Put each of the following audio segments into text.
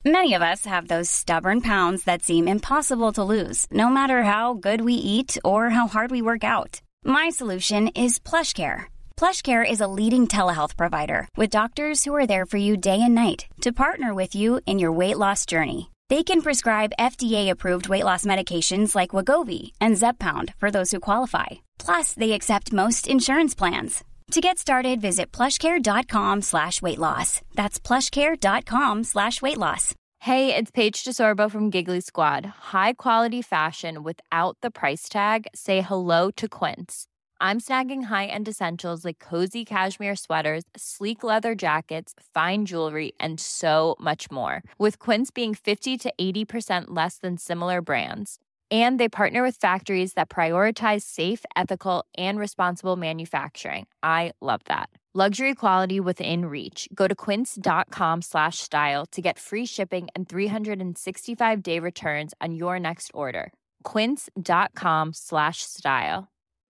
Many of us have those stubborn pounds that seem impossible to lose, no matter how good we eat or how hard we work out. My solution is PlushCare. PlushCare is a leading telehealth provider with doctors who are there for you day and night to partner with you in your weight loss journey. They can prescribe FDA-approved weight loss medications like Wegovy and Zepbound for those who qualify. Plus, they accept most insurance plans. To get started, visit plushcare.com/weightloss. That's plushcare.com/weightloss. Hey, it's Paige DeSorbo from Giggly Squad. High quality fashion without the price tag. Say hello to Quince. I'm snagging high-end essentials like cozy cashmere sweaters, sleek leather jackets, fine jewelry, and so much more. With Quince being 50 to 80% less than similar brands. And they partner with factories that prioritize safe, ethical, and responsible manufacturing. I love that. Luxury quality within reach. Go to quince.com/style to get free shipping and 365-day returns on your next order. Quince.com/style.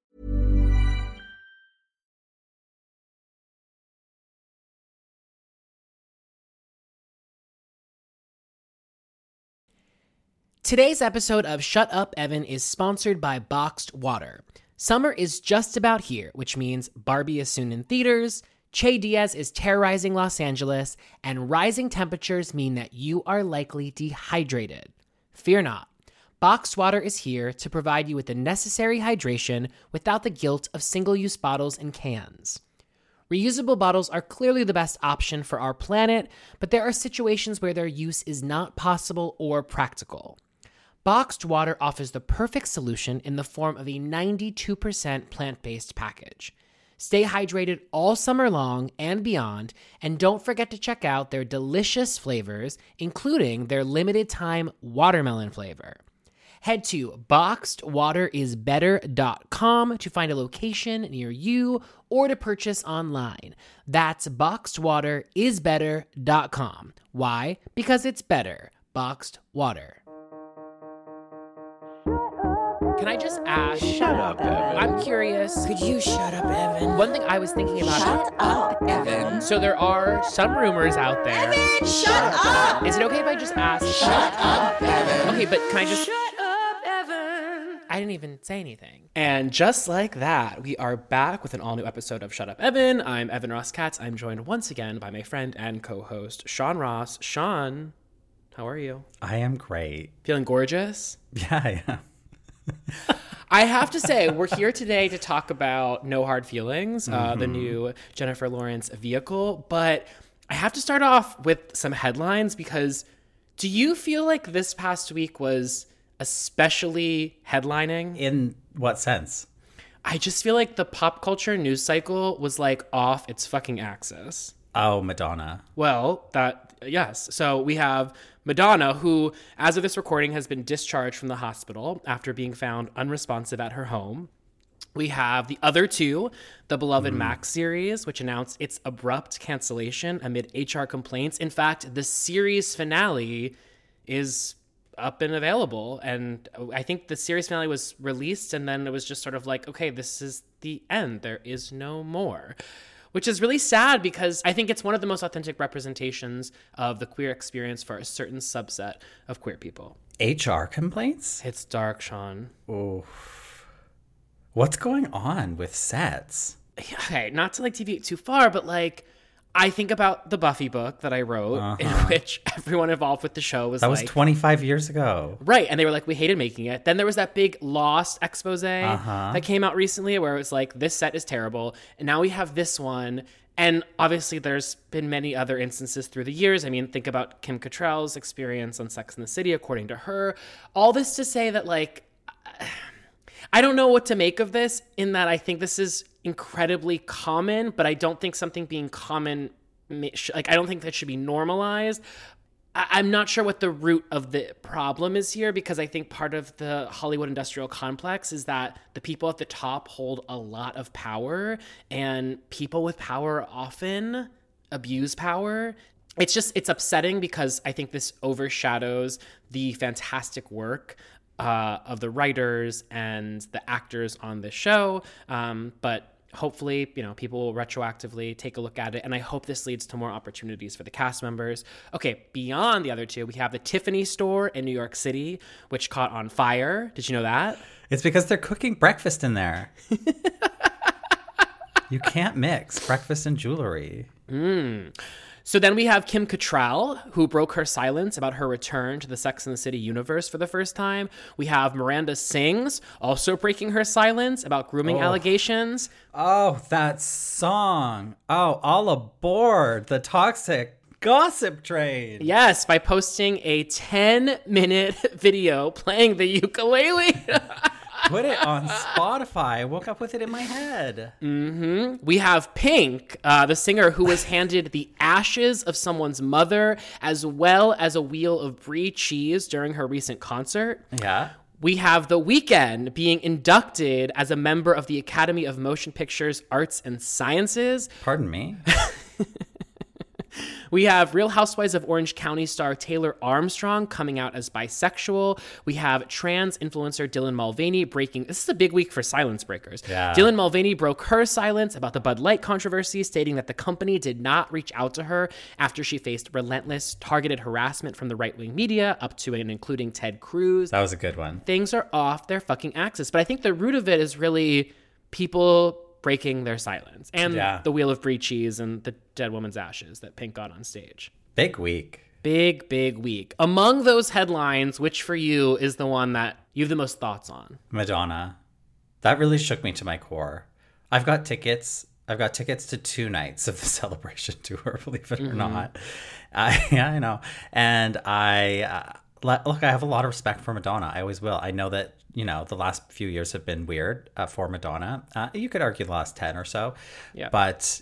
Today's episode of Shut Up, Evan is sponsored by Boxed Water. Summer is just about here, which means Barbie is soon in theaters, Che Diaz is terrorizing Los Angeles, and rising temperatures mean that you are likely dehydrated. Fear not. Boxed Water is here to provide you with the necessary hydration without the guilt of single-use bottles and cans. Reusable bottles are clearly the best option for our planet, but there are situations where their use is not possible or practical. Boxed Water offers the perfect solution in the form of a 92% plant-based package. Stay hydrated all summer long and beyond, and don't forget to check out their delicious flavors, including their limited-time watermelon flavor. Head to boxedwaterisbetter.com to find a location near you or to purchase online. That's boxedwaterisbetter.com. Why? Because it's better. Boxed Water. Can I just ask? Shut up, Evan. I'm curious. Could you shut up, Evan? One thing I was thinking about. Shut up, Evan. So there are some rumors out there. Evan, shut up. Is it okay if I just ask? Shut up, Evan. Okay, but can I just... Shut up, Evan. I didn't even say anything. And just like that, we are back with an all-new episode of Shut Up, Evan. I'm Evan Ross Katz. I'm joined once again by my friend and co-host, Sean Ross. Sean, how are you? I am great. Feeling gorgeous? Yeah, I am. I have to say, we're here today to talk about No Hard Feelings, the new Jennifer Lawrence vehicle. But I have to start off with some headlines because do you feel like this past week was especially headlining? In what sense? I just feel like the pop culture news cycle was like off its fucking axis. Oh, Madonna. Well, yes. So we have Madonna, who, as of this recording, has been discharged from the hospital after being found unresponsive at her home. We have the other two, the beloved Max series, which announced its abrupt cancellation amid HR complaints. In fact, the series finale is up and available. And I think the series finale was released, and then it was just sort of like, okay, this is the end. There is no more. Which is really sad because I think it's one of the most authentic representations of the queer experience for a certain subset of queer people. HR complaints? It's dark, Sean. Oh. What's going on with sets? Okay, not to like deviate too far, but like I think about the Buffy book that I wrote in which everyone involved with the show was That was 25 years ago. Right, and they were like, we hated making it. Then there was that big Lost expose that came out recently where it was like, this set is terrible. And now we have this one. And obviously there's been many other instances through the years. I mean, think about Kim Cattrall's experience on Sex and the City, according to her. All this to say that like, I don't know what to make of this in that I think this is incredibly common, but I don't think something being common, like I don't think that should be normalized. I'm not sure what the root of the problem is here because I think part of the Hollywood industrial complex is that the people at the top hold a lot of power and people with power often abuse power. It's upsetting because I think this overshadows the fantastic work of the writers and the actors on the show. But hopefully, people will retroactively take a look at it. And I hope this leads to more opportunities for the cast members. Okay, beyond the other two, we have the Tiffany store in New York City, which caught on fire. Did you know that? It's because they're cooking breakfast in there. You can't mix breakfast and jewelry. So then we have Kim Cattrall, who broke her silence about her return to the Sex and the City universe for the first time. We have Miranda Sings, also breaking her silence about grooming allegations. Oh, that song. Oh, all aboard the toxic gossip train. Yes, by posting a 10-minute video playing the ukulele. Put it on Spotify. I woke up with it in my head. We have Pink, the singer who was handed the ashes of someone's mother, as well as a wheel of brie cheese during her recent concert. Yeah. We have The Weeknd being inducted as a member of the Academy of Motion Pictures Arts and Sciences. Pardon me? We have Real Housewives of Orange County star Taylor Armstrong coming out as bisexual. We have trans influencer Dylan Mulvaney breaking... This is a big week for silence breakers. Yeah. Dylan Mulvaney broke her silence about the Bud Light controversy, stating that the company did not reach out to her after she faced relentless targeted harassment from the right-wing media, up to and including Ted Cruz. That was a good one. Things are off their fucking axis. But I think the root of it is really people breaking their silence. And the wheel of brie cheese and the dead woman's ashes that Pink got on stage. Big week. Big week. Among those headlines, which for you is the one that you have the most thoughts on? Madonna. That really shook me to my core. I've got tickets to 2 nights of the Celebration tour, believe it or not. Yeah, I know. And look, I have a lot of respect for Madonna. I always will. I know that, the last few years have been weird for Madonna. You could argue the last 10 or so. Yeah. But,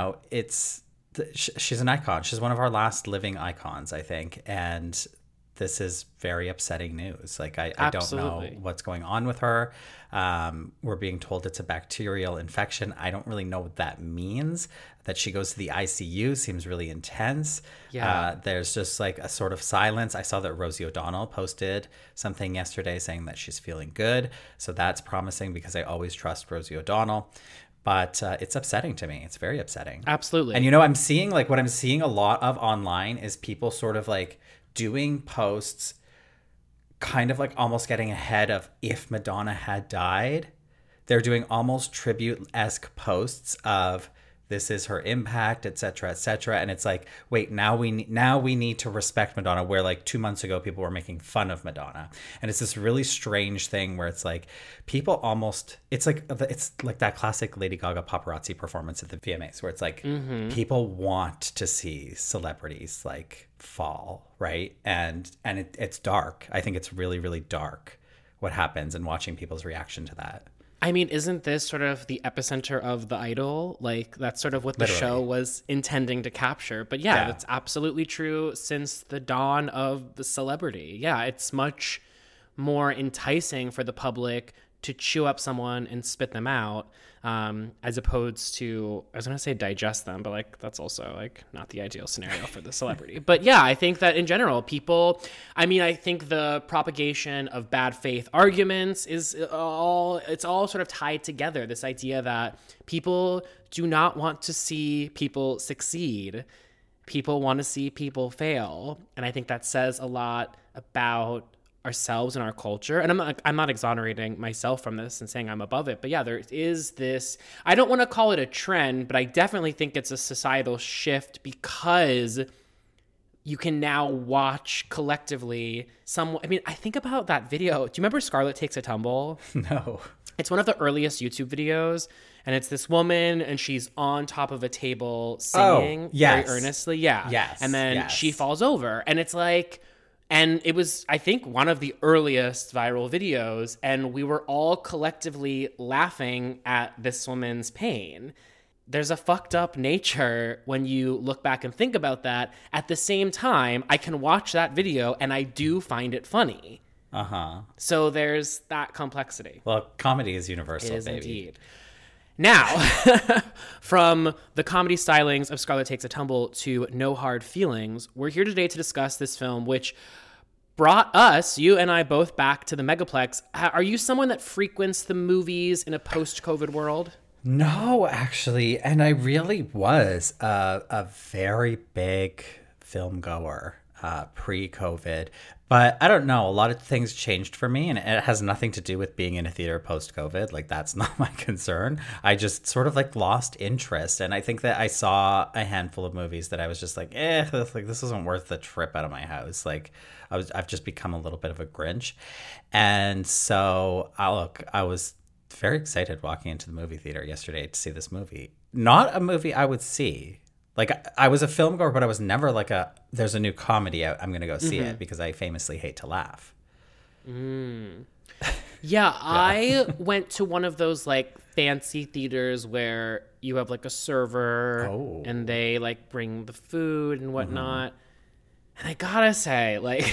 she's an icon. She's one of our last living icons, I think. And this is very upsetting news. Like, I don't know what's going on with her. We're being told it's a bacterial infection. I don't really know what that means. That she goes to the ICU seems really intense. Yeah. There's just like a sort of silence. I saw that Rosie O'Donnell posted something yesterday saying that she's feeling good. So that's promising because I always trust Rosie O'Donnell. But it's upsetting to me. It's very upsetting. Absolutely. And I'm seeing what I'm seeing a lot of online is people sort of like doing posts kind of like almost getting ahead of if Madonna had died. They're doing almost tribute-esque posts of this is her impact, et cetera, and it's like, wait, now we need to respect Madonna, where like 2 months ago people were making fun of Madonna. And it's this really strange thing where it's like people almost, it's like that classic Lady Gaga paparazzi performance at the VMAs where it's like people want to see celebrities like fall, right? And it's dark. I think it's really, really dark what happens and watching people's reaction to that. I mean, isn't this sort of the epicenter of The Idol? Like, that's sort of what the show was intending to capture. But yeah, that's absolutely true since the dawn of the celebrity. Yeah, it's much more enticing for the public to chew up someone and spit them out, as opposed to, I was going to say digest them, but like that's also like not the ideal scenario for the celebrity. But yeah, I think that in general, I think the propagation of bad faith arguments it's all sort of tied together. This idea that people do not want to see people succeed. People want to see people fail. And I think that says a lot about ourselves and our culture. And I'm not exonerating myself from this and saying I'm above it, but yeah, there is this, I don't want to call it a trend, but I definitely think it's a societal shift because you can now watch collectively I think about that video. Do you remember Scarlett Takes a Tumble? No. It's one of the earliest YouTube videos, and it's this woman, and she's on top of a table singing very earnestly. Yeah. Yes. And then she falls over, and it's like, and it was, I think, one of the earliest viral videos, and we were all collectively laughing at this woman's pain. There's a fucked up nature when you look back and think about that. At the same time, I can watch that video, and I do find it funny. Uh-huh. So there's that complexity. Well, comedy is universal, it is baby. Indeed. Now, from the comedy stylings of Scarlett Takes a Tumble to No Hard Feelings, we're here today to discuss this film, which brought us, you and I both, back to the Megaplex. Are you someone that frequents the movies in a post-COVID world? No, actually. And I really was a very big film goer pre-COVID. But I don't know. A lot of things changed for me, and it has nothing to do with being in a theater post-COVID. Like, that's not my concern. I just sort of like lost interest. And I think that I saw a handful of movies that I was just like, this isn't worth the trip out of my house. Like, I've just become a little bit of a Grinch. And so I was very excited walking into the movie theater yesterday to see this movie. Not a movie I would see. Like, I was a film goer, but I was never like there's a new comedy out, I'm going to go see it, because I famously hate to laugh. Yeah, I went to one of those like fancy theaters where you have like a server and they like bring the food and whatnot. And I gotta say, like,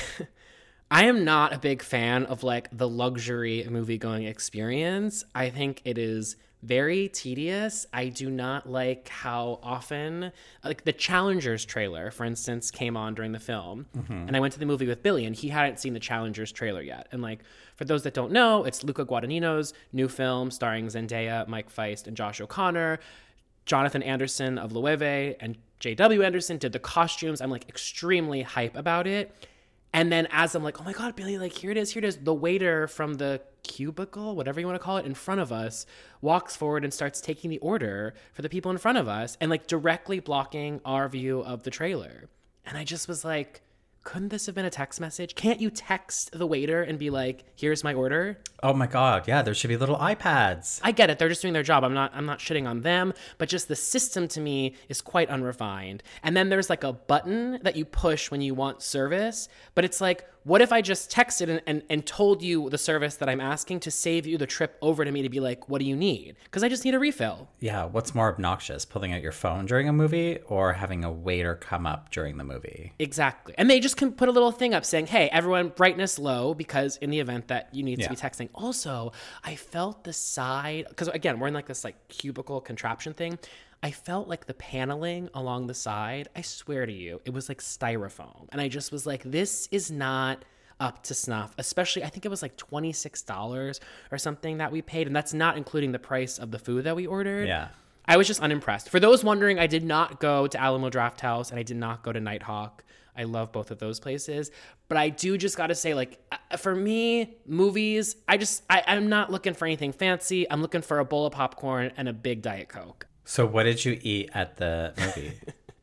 I am not a big fan of like the luxury movie going experience. I think it is very tedious. I do not like how often, like the Challengers trailer, for instance, came on during the film. And I went to the movie with Billy and he hadn't seen the Challengers trailer yet. And like, for those that don't know, it's Luca Guadagnino's new film starring Zendaya, Mike Feist, and Josh O'Connor. Jonathan Anderson of Loewe and J.W. Anderson did the costumes. I'm like extremely hype about it. And then as I'm like, oh my God, Billy, like here it is. The waiter from the cubicle, whatever you want to call it, in front of us walks forward and starts taking the order for the people in front of us and like directly blocking our view of the trailer. And I just was like, couldn't this have been a text message? Can't you text the waiter and be like, here's my order? Oh my God. Yeah, there should be little iPads. I get it. They're just doing their job. I'm not shitting on them, but just the system to me is quite unrefined. And then there's like a button that you push when you want service, but it's like, what if I just texted and told you the service that I'm asking to save you the trip over to me to be like, what do you need? Because I just need a refill. Yeah, what's more obnoxious, pulling out your phone during a movie or having a waiter come up during the movie? Exactly. And they just can put a little thing up saying, hey, everyone, brightness low, because in the event that you need to be texting. Also, I felt the side, because again, we're in like this like cubicle contraption thing. I felt like the paneling along the side, I swear to you, it was like styrofoam. And I just was like, this is not up to snuff, especially I think it was like $26 or something that we paid. And that's not including the price of the food that we ordered. Yeah. I was just unimpressed. For those wondering, I did not go to Alamo Drafthouse and I did not go to Nighthawk. I love both of those places. But I do just got to say, like, for me, movies, I'm not looking for anything fancy. I'm looking for a bowl of popcorn and a big Diet Coke. So what did you eat at the movie?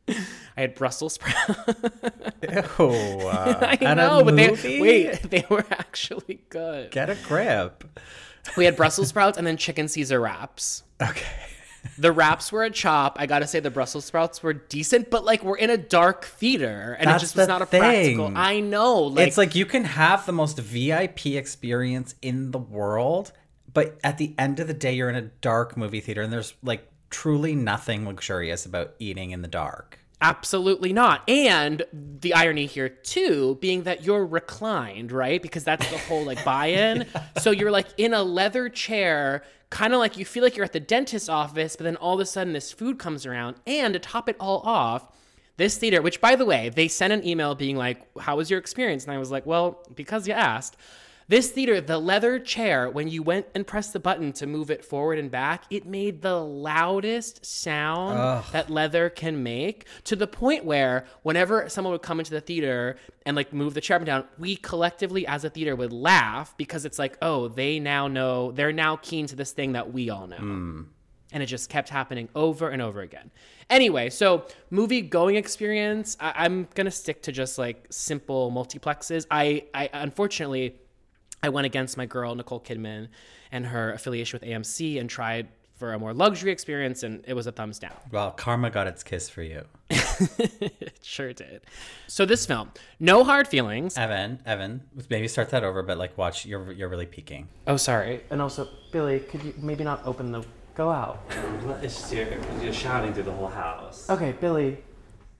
I had Brussels sprouts. I know, but they were actually good. Get a grip. We had Brussels sprouts and then chicken Caesar wraps. Okay. The wraps were a chop. I gotta say the Brussels sprouts were decent, but like we're in a dark theater and it just was not a practical. I know. Like, it's like you can have the most VIP experience in the world, but at the end of the day, you're in a dark movie theater and there's like truly nothing luxurious about eating in the dark. Absolutely not. And the irony here too, being that you're reclined, right? Because that's the whole like buy-in. So you're like in a leather chair, kind of like you feel like you're at the dentist's office, but then all of a sudden this food comes around. And to top it all off, this theater, which by the way, they sent an email being like, how was your experience? And I was like, well, because you asked. This theater, the leather chair, when you went and pressed the button to move it forward and back, it made the loudest sound that leather can make, to the point where whenever someone would come into the theater and like move the chair up and down, we collectively as a theater would laugh because it's like, oh, they now know, they're now keen to this thing that we all know. And it just kept happening over and over again. Anyway, so movie going experience, I'm going to stick to just like simple multiplexes. I unfortunately, I went against my girl, Nicole Kidman, and her affiliation with AMC and tried for a more luxury experience, and it was a thumbs down. Well, karma got its kiss for you. It sure did. So this film, no hard feelings. Evan, maybe start that over, but like watch, you're really peaking. Oh, sorry. And also, Billy, could you maybe not open the... Go out. It's just you're shouting through the whole house. Okay, Billy.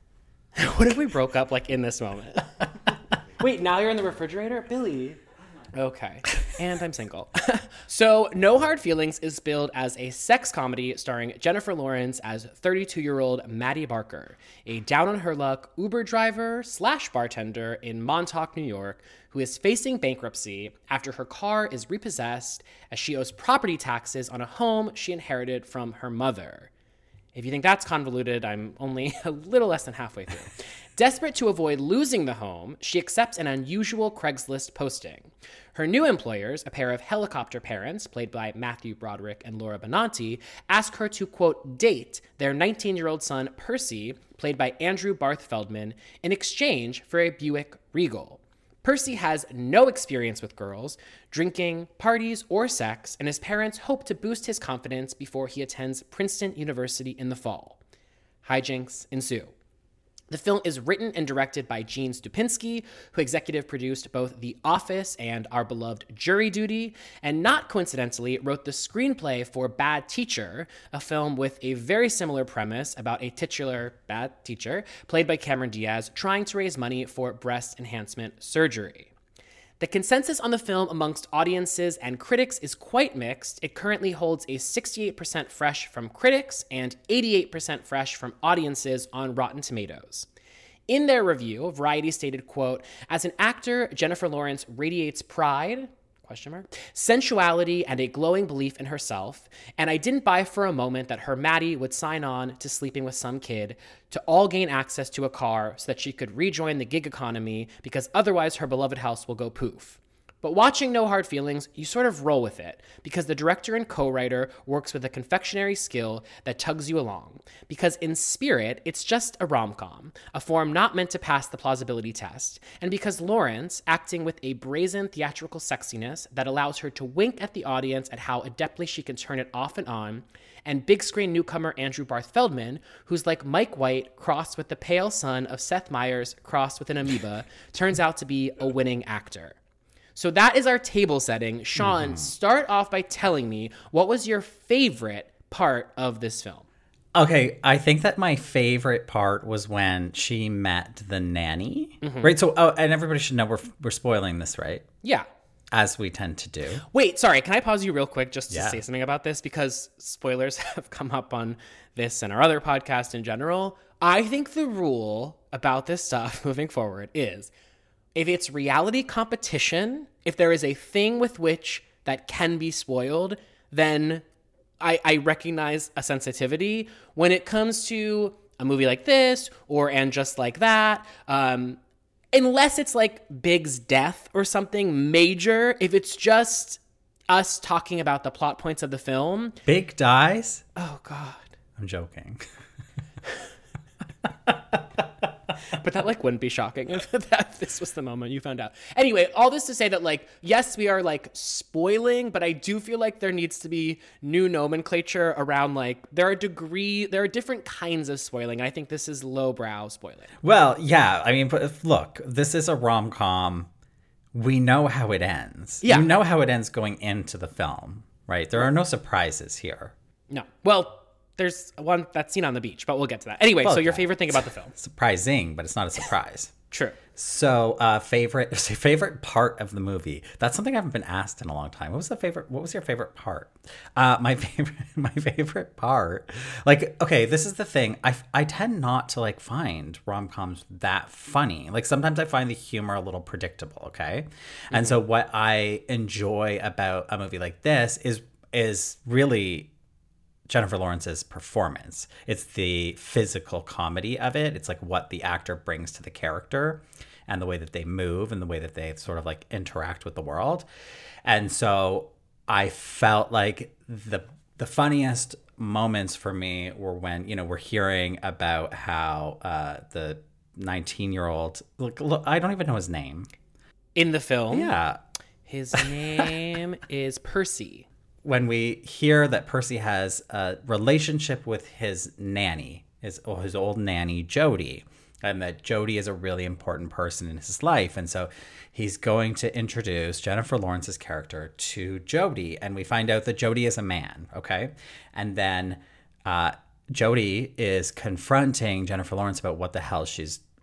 What if we broke up like in this moment? Wait, now you're in the refrigerator? Billy... Okay. And I'm single. So No Hard Feelings is billed as a sex comedy starring Jennifer Lawrence as 32-year-old Maddie Barker, a down-on-her-luck Uber driver / bartender in Montauk, New York, who is facing bankruptcy after her car is repossessed as she owes property taxes on a home she inherited from her mother. If you think that's convoluted, I'm only a little less than halfway through. Desperate to avoid losing the home, she accepts an unusual Craigslist posting. Her new employers, a pair of helicopter parents, played by Matthew Broderick and Laura Benanti, ask her to, quote, date their 19-year-old son, Percy, played by Andrew Barth Feldman, in exchange for a Buick Regal. Percy has no experience with girls, drinking, parties, or sex, and his parents hope to boost his confidence before he attends Princeton University in the fall. Hijinks ensue. The film is written and directed by Gene Stupinski, who executive produced both The Office and our beloved Jury Duty, and not coincidentally wrote the screenplay for Bad Teacher, a film with a very similar premise about a titular bad teacher, played by Cameron Diaz, trying to raise money for breast enhancement surgery. The consensus on the film amongst audiences and critics is quite mixed. It currently holds a 68% fresh from critics and 88% fresh from audiences on Rotten Tomatoes. In their review, Variety stated, quote, as an actor, Jennifer Lawrence radiates pride, sensuality, and a glowing belief in herself, and I didn't buy for a moment that her Maddie would sign on to sleeping with some kid to all gain access to a car so that she could rejoin the gig economy because otherwise her beloved house will go poof. But watching No Hard Feelings, you sort of roll with it because the director and co-writer works with a confectionery skill that tugs you along. Because in spirit, it's just a rom-com, a form not meant to pass the plausibility test. And because Lawrence, acting with a brazen theatrical sexiness that allows her to wink at the audience at how adeptly she can turn it off and on, and big screen newcomer Andrew Barth Feldman, who's like Mike White crossed with the pale son of Seth Meyers crossed with an amoeba, turns out to be a winning actor. So that is our table setting. Sean, start off by telling me what was your favorite part of this film? Okay, I think that my favorite part was when she met the nanny, right? So, and everybody should know we're spoiling this, right? Yeah. As we tend to do. Wait, sorry, can I pause you real quick just to say something about this? Because spoilers have come up on this and our other podcast in general. I think the rule about this stuff moving forward is if it's reality competition, if there is a thing with which that can be spoiled, then I recognize a sensitivity. When it comes to a movie like this or And Just Like That, unless it's like Big's death or something major, if it's just us talking about the plot points of the film. Big dies? Oh, God. I'm joking. But that like wouldn't be shocking if this was the moment you found out. Anyway, all this to say that like, yes, we are like spoiling, but I do feel like there needs to be new nomenclature around like there are different kinds of spoiling. I think this is lowbrow spoiling. Well, yeah. I mean, but look, this is a rom-com. We know how it ends. Yeah. You know how it ends going into the film, right? There are no surprises here. No. Well, there's one that's seen on the beach, but we'll get to that. Anyway, so your favorite thing about the film? Surprising, but it's not a surprise. True. So, favorite part of the movie. That's something I haven't been asked in a long time. What was your favorite part? My favorite part. Like, okay, this is the thing. I tend not to like find rom-coms that funny. Like sometimes I find the humor a little predictable, okay? And so what I enjoy about a movie like this is really Jennifer Lawrence's performance. It's the physical comedy of it. It's like what the actor brings to the character and the way that they move and the way that they sort of like interact with the world. And so I felt like the funniest moments for me were when, you know, we're hearing about how the 19-year-old, look, I don't even know his name. In the film? Yeah. His name is Percy. When we hear that Percy has a relationship with his nanny, his old nanny, Jody, and that Jody is a really important person in his life. And so he's going to introduce Jennifer Lawrence's character to Jody. And we find out that Jody is a man, okay? And then Jody is confronting Jennifer Lawrence about what the hell she's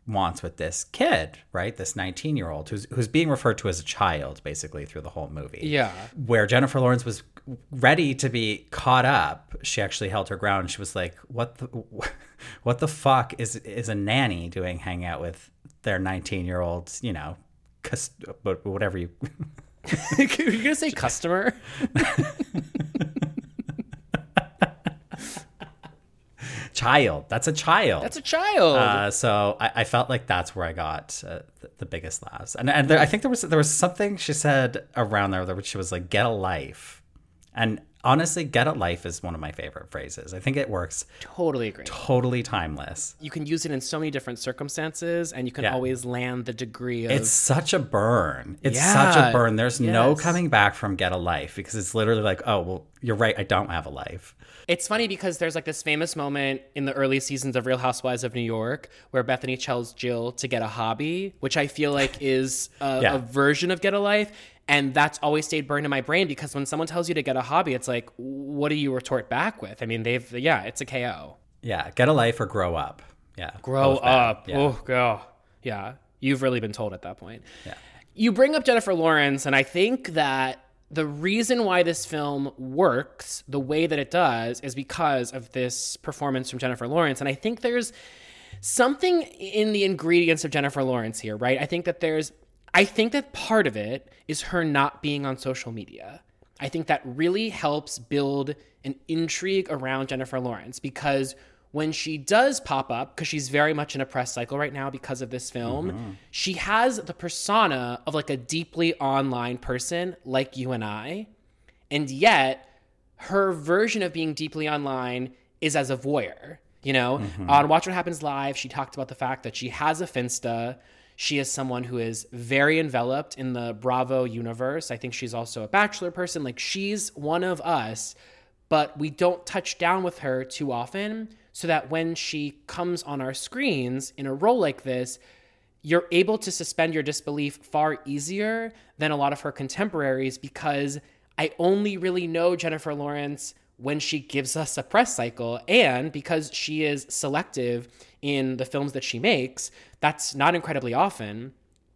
wants with this kid, right? This 19-year-old who's being referred to as a child basically through the whole movie. Yeah. Where Jennifer Lawrence was ready to be caught up, she actually held her ground. She was like, what the fuck is a nanny doing hanging out with their 19-year-old, you know, whatever you... You're going to say customer? Child. That's a child. That's a child. So I felt like that's where I got the biggest laughs. And I think there was something she said around there where she was like, get a life. And honestly, get a life is one of my favorite phrases. I think it works. Totally agree. Totally timeless. You can use it in so many different circumstances, and you can always land the degree of... It's such a burn. It's such a burn. There's no coming back from get a life, because it's literally like, oh, well, you're right. I don't have a life. It's funny because there's like this famous moment in the early seasons of Real Housewives of New York where Bethany tells Jill to get a hobby, which I feel like is a version of get a life. And that's always stayed burned in my brain because when someone tells you to get a hobby, it's like, what do you retort back with? I mean, it's a KO. Yeah, get a life or grow up. Yeah. Grow up. Yeah. Oh, God. Yeah. You've really been told at that point. Yeah. You bring up Jennifer Lawrence, and I think that the reason why this film works the way that it does is because of this performance from Jennifer Lawrence. And I think there's something in the ingredients of Jennifer Lawrence here, right? I think that part of it is her not being on social media. I think that really helps build an intrigue around Jennifer Lawrence because when she does pop up, because she's very much in a press cycle right now because of this film, she has the persona of like a deeply online person like you and I. And yet her version of being deeply online is as a voyeur. You know, on Watch What Happens Live, she talked about the fact that she has a Finsta. She is someone who is very enveloped in the Bravo universe. I think she's also a Bachelor person. Like, she's one of us, but we don't touch down with her too often so that when she comes on our screens in a role like this, you're able to suspend your disbelief far easier than a lot of her contemporaries because I only really know Jennifer Lawrence when she gives us a press cycle, and because she is selective in the films that she makes, that's not incredibly often.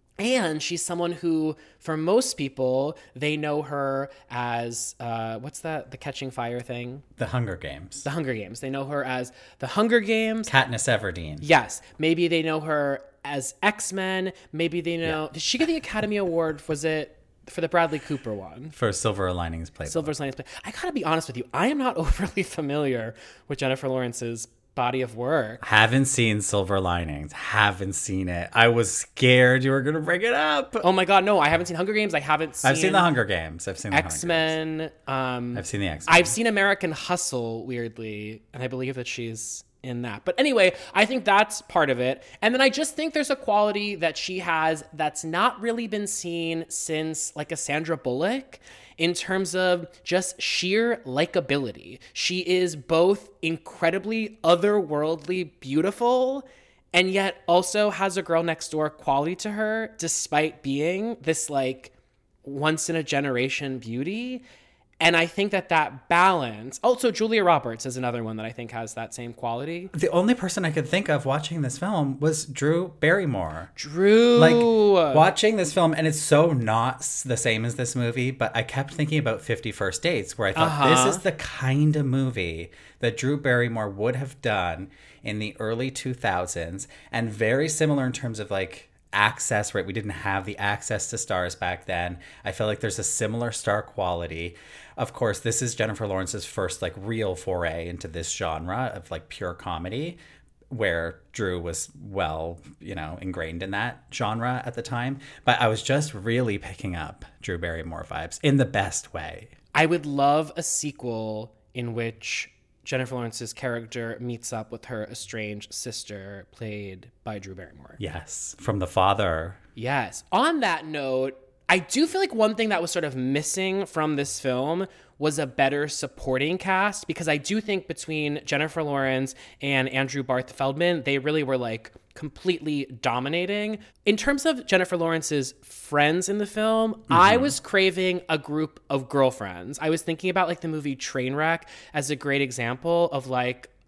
And she's someone who, for most people, they know her as, what's that? The Catching Fire thing? The Hunger Games. The Hunger Games. They know her as The Hunger Games. Katniss Everdeen. Yes. Maybe they know her as X-Men. Maybe they know... Did she get the Academy Award? Was it for the Bradley Cooper one? For Silver Linings Playbook. Silver Linings Playbook. I gotta be honest with you. I am not overly familiar with Jennifer Lawrence's body of work. Haven't seen Silver Linings. Haven't seen it. I was scared you were going to bring it up. Oh my God, no. I haven't seen Hunger Games. I've seen The Hunger Games. I've seen the X-Men. I've seen the X-Men. I've seen American Hustle, weirdly, and I believe that she's in that. But anyway, I think that's part of it. And then I just think there's a quality that she has that's not really been seen since like a Sandra Bullock in terms of just sheer likability. She is both incredibly otherworldly beautiful and yet also has a girl next door quality to her despite being this like once in a generation beauty. And I think that balance... Also, Julia Roberts is another one that I think has that same quality. The only person I could think of watching this film was Drew Barrymore. Drew! Like, watching this film, and it's so not the same as this movie, but I kept thinking about 50 First Dates, where I thought, this is the kind of movie that Drew Barrymore would have done in the early 2000s, and very similar in terms of, like, access, right? We didn't have the access to stars back then. I feel like there's a similar star quality. Of course, this is Jennifer Lawrence's first like real foray into this genre of like pure comedy, where Drew was well, ingrained in that genre at the time. But I was just really picking up Drew Barrymore vibes in the best way. I would love a sequel in which Jennifer Lawrence's character meets up with her estranged sister, played by Drew Barrymore. Yes, from The Father. Yes. On that note, I do feel like one thing that was sort of missing from this film was a better supporting cast, because I do think between Jennifer Lawrence and Andrew Barth Feldman, they really were like completely dominating. In terms of Jennifer Lawrence's friends in the film, I was craving a group of girlfriends. I was thinking about like the movie Trainwreck as a great example of like a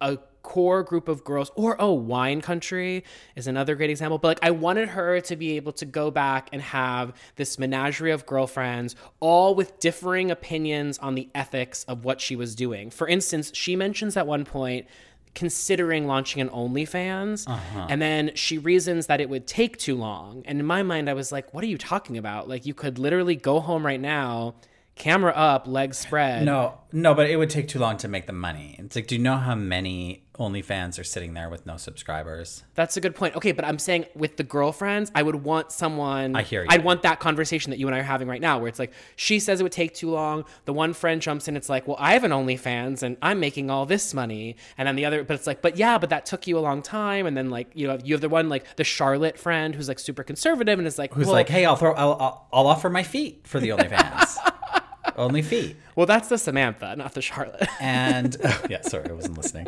core group of girls, or Wine Country is another great example. But like, I wanted her to be able to go back and have this menagerie of girlfriends, all with differing opinions on the ethics of what she was doing. For instance, she mentions at one point considering launching an OnlyFans, and then she reasons that it would take too long. And in my mind, I was like, what are you talking about? Like, you could literally go home right now, camera up, legs spread. No, but it would take too long to make the money. It's like, do you know how many OnlyFans are sitting there with no subscribers? That's a good point. Okay, but I'm saying with the girlfriends, I would want someone... I hear you. I'd want that conversation that you and I are having right now, where it's like, she says it would take too long. The one friend jumps in, it's like, well, I have an OnlyFans and I'm making all this money. And then the other, but it's like, but that took you a long time. And then like, you have the one, like the Charlotte friend who's like super conservative and is like... Who's like, hey, I'll offer my feet for the OnlyFans. Only feet. Well, that's the Samantha, not the Charlotte. And sorry, I wasn't listening.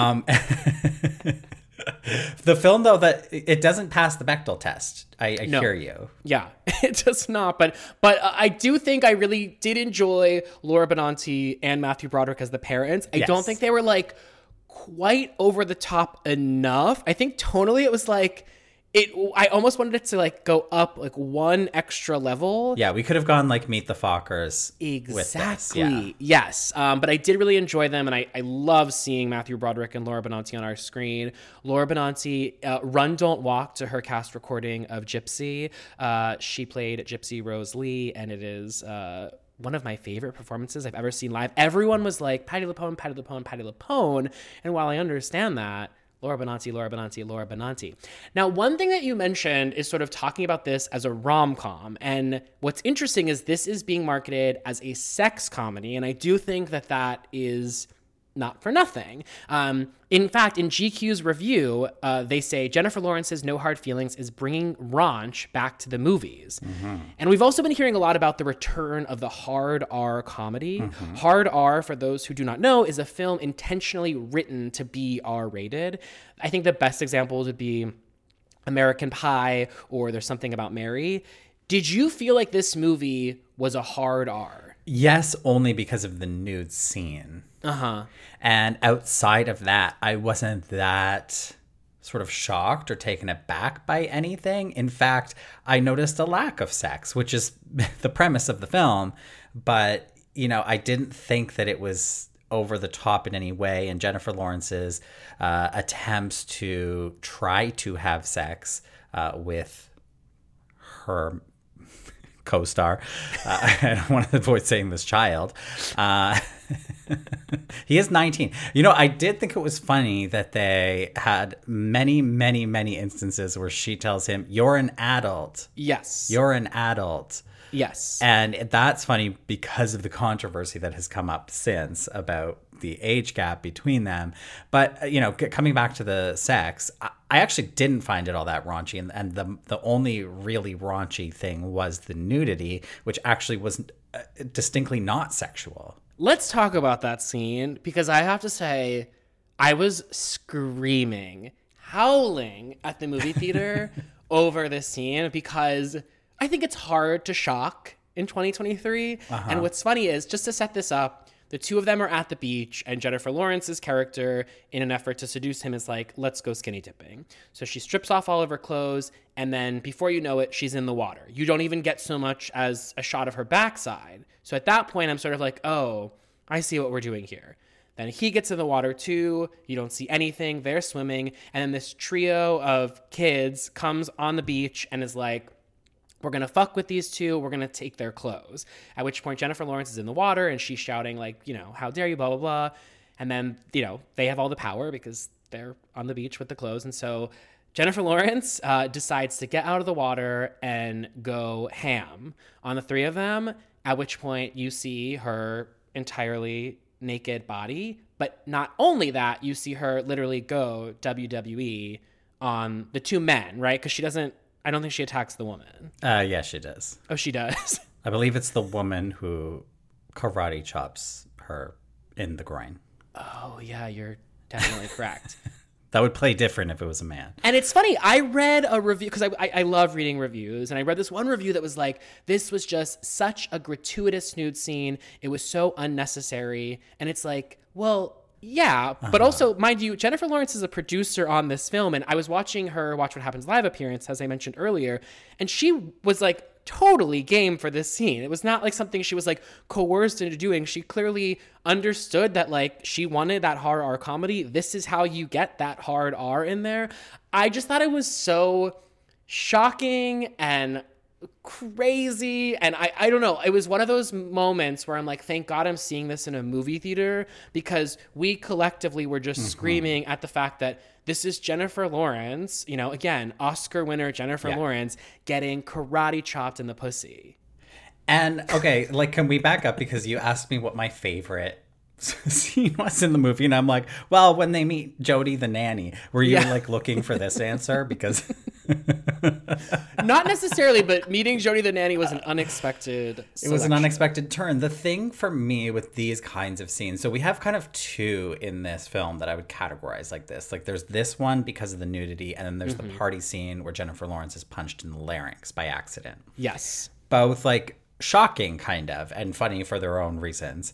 The film, though, that it doesn't pass the Bechdel test. I hear you. Yeah, it does not. But I do think I really did enjoy Laura Benanti and Matthew Broderick as the parents. I don't think they were like quite over the top enough. I think tonally it was like... I almost wanted it to like go up like one extra level. Yeah, we could have gone like Meet the Fockers. Exactly. With this. Yeah. Yes. But I did really enjoy them, and I love seeing Matthew Broderick and Laura Benanti on our screen. Laura Benanti, Run Don't Walk, to her cast recording of Gypsy. She played Gypsy Rose Lee, and it is one of my favorite performances I've ever seen live. Everyone was like, Patti LuPone, Patti LuPone, Patti LuPone. And while I understand that, Laura Benanti, Laura Benanti, Laura Benanti. Now, one thing that you mentioned is sort of talking about this as a rom-com. And what's interesting is this is being marketed as a sex comedy. And I do think that that is not for nothing. In fact, in GQ's review, they say Jennifer Lawrence's No Hard Feelings is bringing raunch back to the movies. Mm-hmm. And we've also been hearing a lot about the return of the hard R comedy. Mm-hmm. Hard R, for those who do not know, is a film intentionally written to be R-rated. I think the best examples would be American Pie or There's Something About Mary. Did you feel like this movie was a hard R? Yes, only because of the nude scene. And outside of that, I wasn't that sort of shocked or taken aback by anything. In fact, I noticed a lack of sex, which is the premise of the film. But, I didn't think that it was over the top in any way. And Jennifer Lawrence's attempts to try to have sex with her co-star. I don't want to avoid saying this child. He is 19. I did think it was funny that they had many, many, many instances where she tells him, you're an adult. Yes. You're an adult. Yes. And that's funny because of the controversy that has come up since about the age gap between them. But, coming back to the sex, I actually didn't find it all that raunchy. And the only really raunchy thing was the nudity, which actually was distinctly not sexual. Let's talk about that scene, because I have to say, I was screaming, howling at the movie theater over this scene, because I think it's hard to shock in 2023. And what's funny is, just to set this up, the two of them are at the beach, and Jennifer Lawrence's character, in an effort to seduce him, is like, let's go skinny dipping. So she strips off all of her clothes, and then before you know it, she's in the water. You don't even get so much as a shot of her backside. So at that point, I'm sort of like, oh, I see what we're doing here. Then he gets in the water too. You don't see anything. They're swimming. And then this trio of kids comes on the beach and is like, we're going to fuck with these two. We're going to take their clothes. At which point Jennifer Lawrence is in the water and she's shouting like, how dare you, blah, blah, blah. And then, they have all the power because they're on the beach with the clothes. And so Jennifer Lawrence decides to get out of the water and go ham on the three of them, at which point you see her entirely naked body. But not only that, you see her literally go WWE on the two men, right? Because I don't think she attacks the woman. Yeah, she does. Oh, she does? I believe it's the woman who karate chops her in the groin. Oh, yeah, you're definitely correct. That would play different if it was a man. And it's funny, I read a review, because I love reading reviews, and I read this one review that was like, this was just such a gratuitous nude scene. It was so unnecessary. And it's like, well, Yeah, but also, mind you, Jennifer Lawrence is a producer on this film, and I was watching her Watch What Happens Live appearance, as I mentioned earlier, and she was like totally game for this scene. It was not like something she was like coerced into doing. She clearly understood that like she wanted that hard R comedy. This is how you get that hard R in there. I just thought it was so shocking and crazy, and I don't know, it was one of those moments where I'm like, thank God I'm seeing this in a movie theater, because we collectively were just screaming at the fact that this is Jennifer Lawrence, you know, again, Oscar winner Jennifer Lawrence getting karate chopped in the pussy. And okay, like, can we back up, because you asked me what my favorite scene was in the movie, and I'm like, well, when they meet Jody the nanny. Were you like looking for this answer? Because not necessarily, but meeting Jody the nanny was an unexpected selection. It was an unexpected turn. The thing for me with these kinds of scenes, so we have kind of two in this film that I would categorize like this. Like, there's this one because of the nudity, and then there's the party scene where Jennifer Lawrence is punched in the larynx by accident. Yes. Both like shocking kind of, and funny for their own reasons.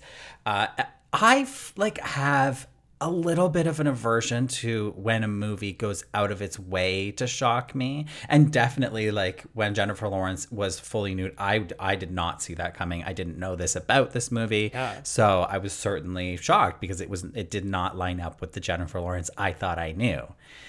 I like have a little bit of an aversion to when a movie goes out of its way to shock me. And definitely, like, when Jennifer Lawrence was fully nude, I did not see that coming. I didn't know this about this movie. Yeah. So I was certainly shocked, because it did not line up with the Jennifer Lawrence I thought I knew.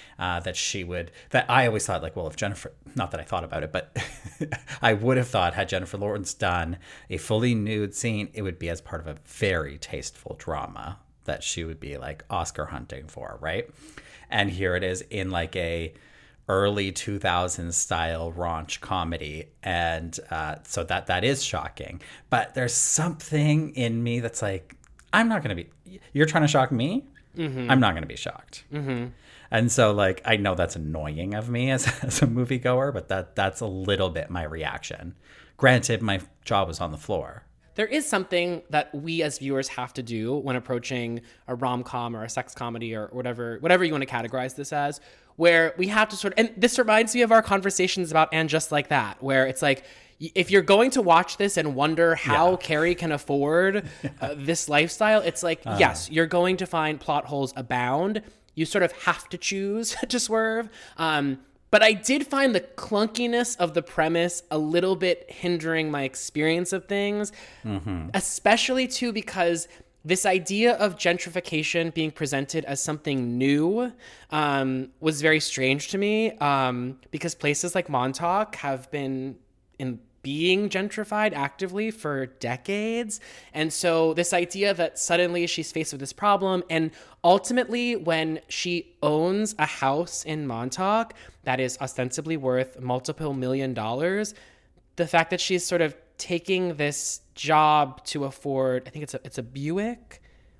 That I always thought, like, well, if Jennifer, not that I thought about it, but I would have thought, had Jennifer Lawrence done a fully nude scene, it would be as part of a very tasteful drama that she would be like Oscar hunting for, right? And here it is in like a early 2000s style raunch comedy, and so that is shocking. But there's something in me that's like, I'm not gonna be, you're trying to shock me? I'm not gonna be shocked. And so, like, I know that's annoying of me as a moviegoer, but that's a little bit my reaction. Granted, my jaw was on the floor. There is something that we as viewers have to do when approaching a rom-com or a sex comedy or whatever you want to categorize this as, where we have to and this reminds me of our conversations about And Just Like That, where it's like, if you're going to watch this and wonder how Carrie can afford this lifestyle, it's like, yes, you're going to find plot holes abound. You sort of have to choose to swerve. But I did find the clunkiness of the premise a little bit hindering my experience of things, especially too because this idea of gentrification being presented as something new was very strange to me, because places like Montauk have been being gentrified actively for decades. And so this idea that suddenly she's faced with this problem, and ultimately when she owns a house in Montauk that is ostensibly worth multiple $1 million, the fact that she's sort of taking this job to afford, I think it's a Buick.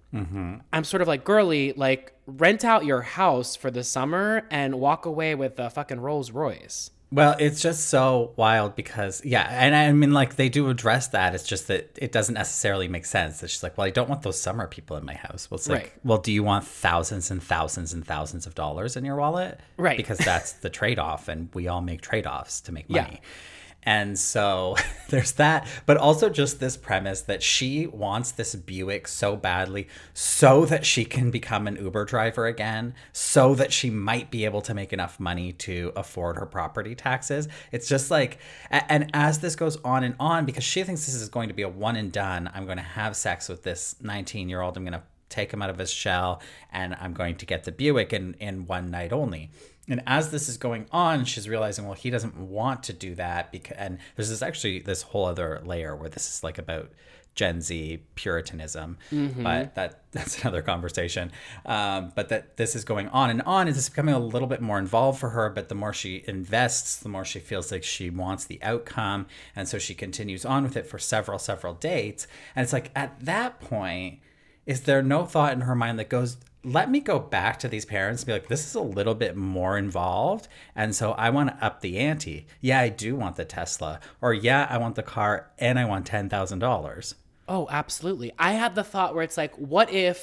I'm sort of like, girly, like, rent out your house for the summer and walk away with a fucking Rolls Royce. Well, it's just so wild because, and I mean, like, they do address that. It's just that it doesn't necessarily make sense. It's just like, well, I don't want those summer people in my house. Well, it's like, well, do you want thousands and thousands and thousands of dollars in your wallet? Right. Because that's the trade-off, and we all make trade-offs to make money. Yeah. And so there's that, but also just this premise that she wants this Buick so badly so that she can become an Uber driver again, so that she might be able to make enough money to afford her property taxes. It's just like, and as this goes on and on, because she thinks this is going to be a one and done, I'm going to have sex with this 19-year-old, I'm going to take him out of his shell, and I'm going to get the Buick in one night only. And as this is going on, she's realizing, well, he doesn't want to do that. And there's this whole other layer where this is like about Gen Z Puritanism, but that's another conversation. But that this is going on and on, it's becoming a little bit more involved for her. But the more she invests, the more she feels like she wants the outcome. And so she continues on with it for several dates. And it's like, at that point, is there no thought in her mind that goes, let me go back to these parents and be like, this is a little bit more involved. And so I want to up the ante. Yeah, I do want the Tesla. Or yeah, I want the car and I want $10,000. Oh, absolutely. I had the thought where it's like, what if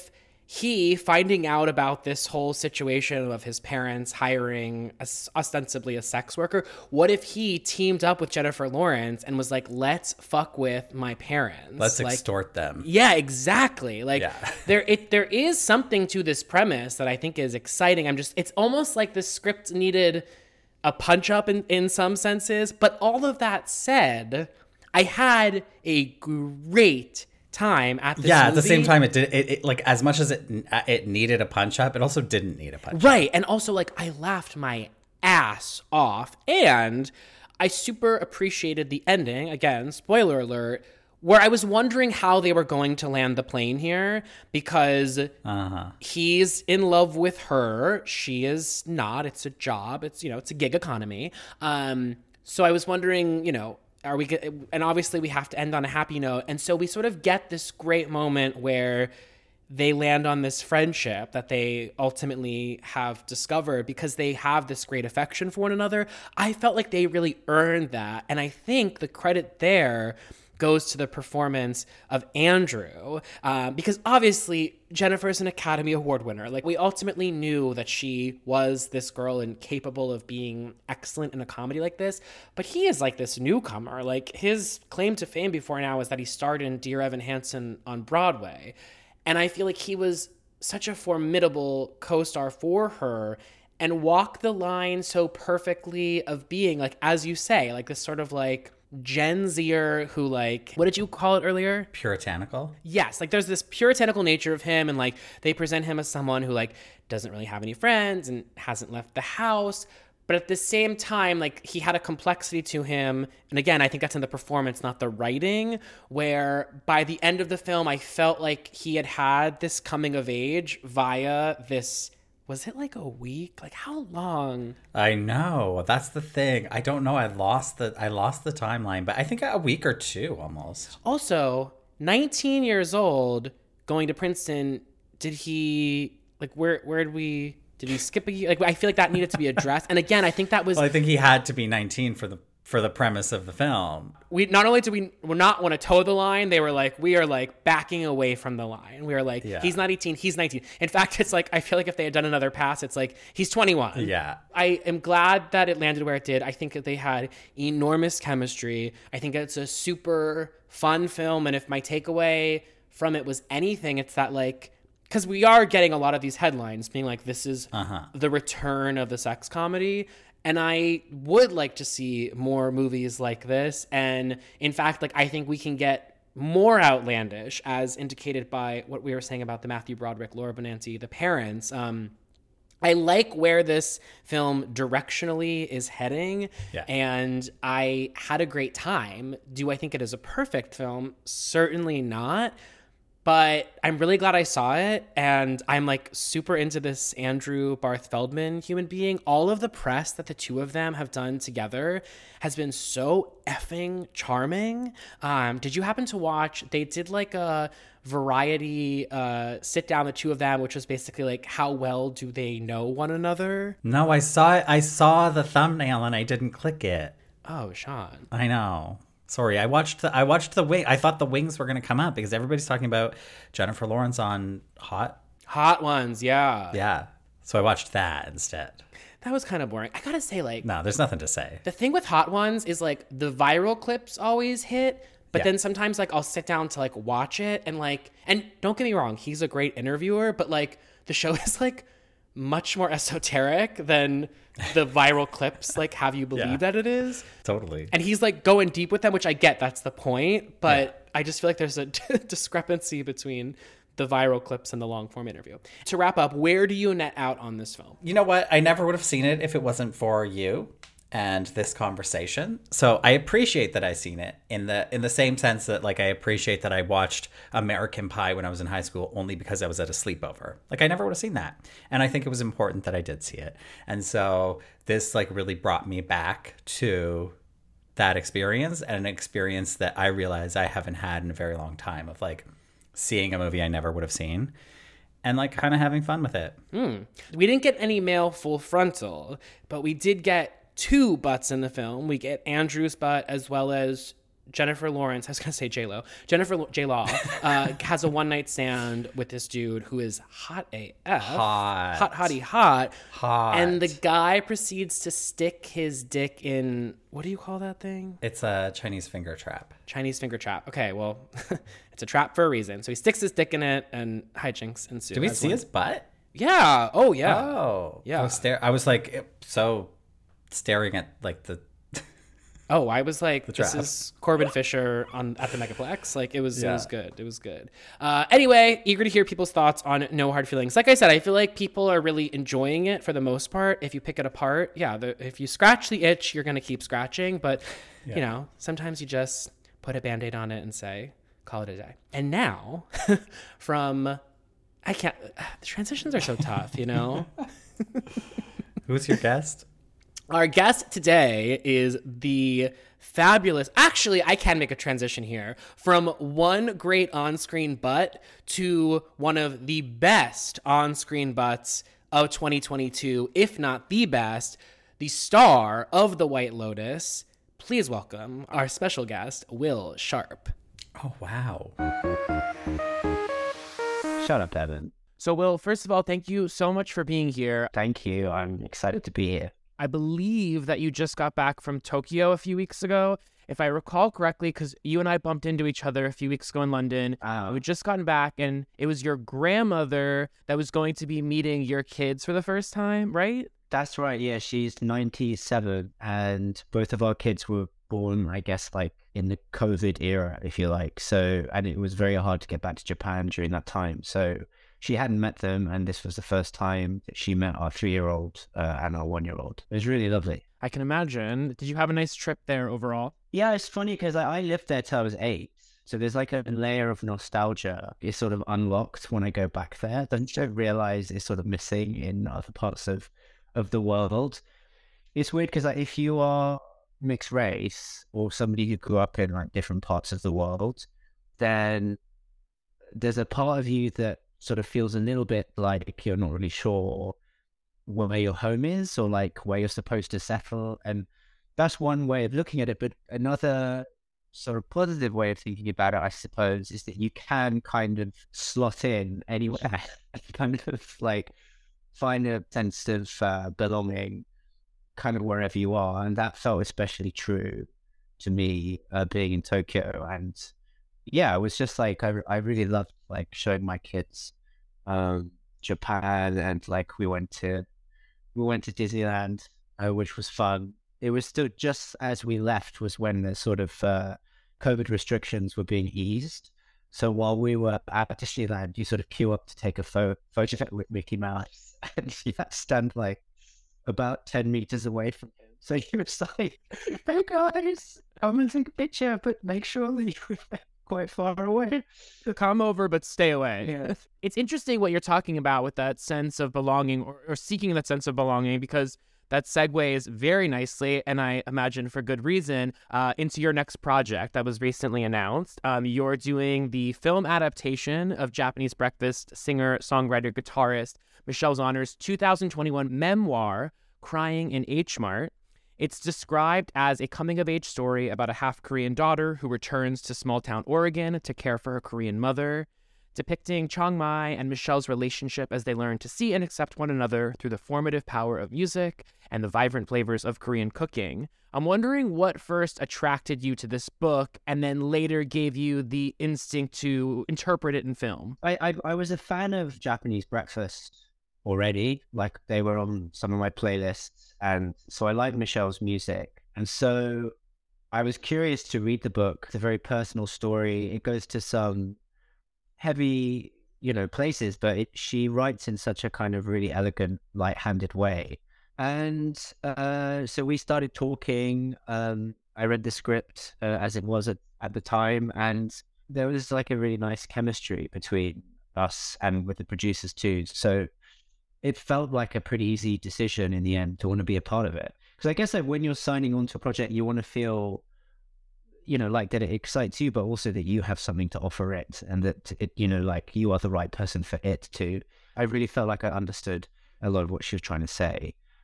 he finding out about this whole situation of his parents hiring ostensibly a sex worker, what if he teamed up with Jennifer Lawrence and was like, let's fuck with my parents. Let's like, extort them. Yeah, exactly. Like there is something to this premise that I think is exciting. It's almost like the script needed a punch up in some senses. But all of that said, I had a great time at this movie. At the same time, it like, as much as it needed a punch up, it also didn't need a punch up. Right. And also, like, I laughed my ass off, and I super appreciated the ending. Again, spoiler alert, where I was wondering how they were going to land the plane here, because he's in love with her. She is not. It's a job. It's a gig economy. So I was wondering, and obviously we have to end on a happy note. And so we sort of get this great moment where they land on this friendship that they ultimately have discovered because they have this great affection for one another. I felt like they really earned that. And I think the credit there goes to the performance of Andrew, because obviously Jennifer's an Academy Award winner. Like, we ultimately knew that she was this girl and capable of being excellent in a comedy like this, but he is like this newcomer. Like, his claim to fame before now is that he starred in Dear Evan Hansen on Broadway, and I feel like he was such a formidable co-star for her and walked the line so perfectly of being, like, as you say, like this sort of like Gen Zer who, like, what did you call it earlier? Puritanical? Yes, like there's this puritanical nature of him, and like they present him as someone who like doesn't really have any friends and hasn't left the house. But at the same time, like, he had a complexity to him. And again, I think that's in the performance, not the writing, where by the end of the film, I felt like he had this coming of age via this. Was it like a week? Like, how long? I know. That's the thing. I don't know. I lost the timeline, but I think a week or two almost. Also, 19 years old, going to Princeton. Did he, like, did he skip a year? Like, I feel like that needed to be addressed. And again, I think that was. Well, I think he had to be 19 for the premise of the film. We not only did we not want to toe the line, they were like, we are like backing away from the line. We were like, He's not 18, he's 19. In fact, it's like, I feel like if they had done another pass, it's like, he's 21. Yeah. I am glad that it landed where it did. I think that they had enormous chemistry. I think it's a super fun film. And if my takeaway from it was anything, it's that, like, because we are getting a lot of these headlines being like, this is the return of the sex comedy. And I would like to see more movies like this. And in fact, like, I think we can get more outlandish, as indicated by what we were saying about the Matthew Broderick, Laura Benanti, The Parents. I like where this film directionally is heading, and I had a great time. Do I think it is a perfect film? Certainly not. But I'm really glad I saw it, and I'm like super into this Andrew Barth Feldman human being. All of the press that the two of them have done together has been so effing charming. Did you happen to watch? They did like a Variety sit down, the two of them, which was basically like, how well do they know one another? No, I saw it. I saw the thumbnail and I didn't click it. Oh, Sean. I know. Sorry, I watched the wing. I thought the wings were going to come up because everybody's talking about Jennifer Lawrence on Hot Ones, yeah. Yeah. So I watched that instead. That was kind of boring. I gotta say, like, no, there's nothing to say. The thing with Hot Ones is like the viral clips always hit, but then sometimes like I'll sit down to like watch it and don't get me wrong, he's a great interviewer, but like the show is like much more esoteric than the viral clips like have you believe that it is. Totally. And he's like going deep with them, which I get, that's the point, but I just feel like there's a discrepancy between the viral clips and the long form interview. To wrap up, where do you net out on this film? You know what? I never would have seen it if it wasn't for you and this conversation. So I appreciate that I seen it in the same sense that, like, I appreciate that I watched American Pie when I was in high school only because I was at a sleepover. Like, I never would have seen that. And I think it was important that I did see it. And so this like really brought me back to that experience, and an experience that I realize I haven't had in a very long time, of like seeing a movie I never would have seen and like kind of having fun with it. We didn't get any male full frontal, but we did get two butts in the film. We get Andrew's butt as well as Jennifer Lawrence, I was going to say J-Lo, J-Law, has a one-night stand with this dude who is hot AF. Hot. And the guy proceeds to stick his dick in, what do you call that thing? It's a Chinese finger trap. Chinese finger trap. Okay, well, it's a trap for a reason. So he sticks his dick in it and hijinks ensue. Did we see his butt? Yeah. Oh, yeah. Oh. Yeah. I was like, so staring at like the... Oh, I was like, this trap. is Corbin Fisher at the Megaplex. Like, it was good. It was good. Anyway, eager to hear people's thoughts on No Hard Feelings. Like I said, I feel like people are really enjoying it for the most part. If you pick it apart, if you scratch the itch, you're going to keep scratching. But, you know, sometimes you just put a Band-Aid on it and say, call it a day. And now, the transitions are so tough, you know? Who's your guest? Our guest today is the fabulous... Actually, I can make a transition here. From one great on-screen butt to one of the best on-screen butts of 2022, if not the best, the star of The White Lotus. Please welcome our special guest, Will Sharp. Oh, wow. Shut up, Evan. So, Will, first of all, thank you so much for being here. Thank you. I'm excited to be here. I believe that you just got back from Tokyo a few weeks ago, if I recall correctly, because you and I bumped into each other a few weeks ago in London. We'd just gotten back, and it was your grandmother that was going to be meeting your kids for the first time, right? That's right. Yeah, she's 97, and both of our kids were born, I guess, like in the COVID era, if you like. So, and it was very hard to get back to Japan during that time. So she hadn't met them, and this was the first time that she met our 3-year-old and our 1-year-old. It was really lovely. I can imagine. Did you have a nice trip there overall? Yeah, it's funny because I lived there till I was 8. So there's like a layer of nostalgia is sort of unlocked when I go back there. Don't realize it's sort of missing in other parts of the world. It's weird because like, if you are mixed race or somebody who grew up in like different parts of the world, then there's a part of you that sort of feels a little bit like you're not really sure where your home is or like where you're supposed to settle. And that's one way of looking at it. But another sort of positive way of thinking about it, I suppose, is that you can kind of slot in anywhere and kind of like find a sense of belonging kind of wherever you are. And that felt especially true to me being in Tokyo. And yeah, it was just like, I really loved like showing my kids Japan, and like we went to Disneyland, which was fun. It was still just as we left was when the sort of COVID restrictions were being eased. So while we were at Disneyland, you sort of queue up to take a photo with Mickey Mouse, and you had to stand like about 10 meters away from him. So you were like, "Hey guys, come and take a picture, but make sure that you're quite far away. Come over, but stay away." Yeah. It's interesting what you're talking about with that sense of belonging or seeking that sense of belonging, because that segues very nicely, and I imagine for good reason, into your next project that was recently announced. You're doing the film adaptation of Japanese Breakfast singer, songwriter, guitarist Michelle Zauner's 2021 memoir, Crying in H Mart. It's described as a coming-of-age story about a half-Korean daughter who returns to small-town Oregon to care for her Korean mother, depicting Chiang Mai and Michelle's relationship as they learn to see and accept one another through the formative power of music and the vibrant flavors of Korean cooking. I'm wondering what first attracted you to this book and then later gave you the instinct to interpret it in film. I was a fan of Japanese Breakfast already. Like, they were on some of my playlists, and so I liked Michelle's music. And so I was curious to read the book. It's a very personal story. It goes to some heavy, places, but she writes in such a kind of really elegant, light-handed way. And so we started talking. I read the script as it was at the time, and there was like a really nice chemistry between us and with the producers too. So it felt like a pretty easy decision in the end to want to be a part of it. Because I guess like when you're signing on to a project, you want to feel, like that it excites you, but also that you have something to offer it, and that it, like you are the right person for it too. I really felt like I understood a lot of what she was trying to say.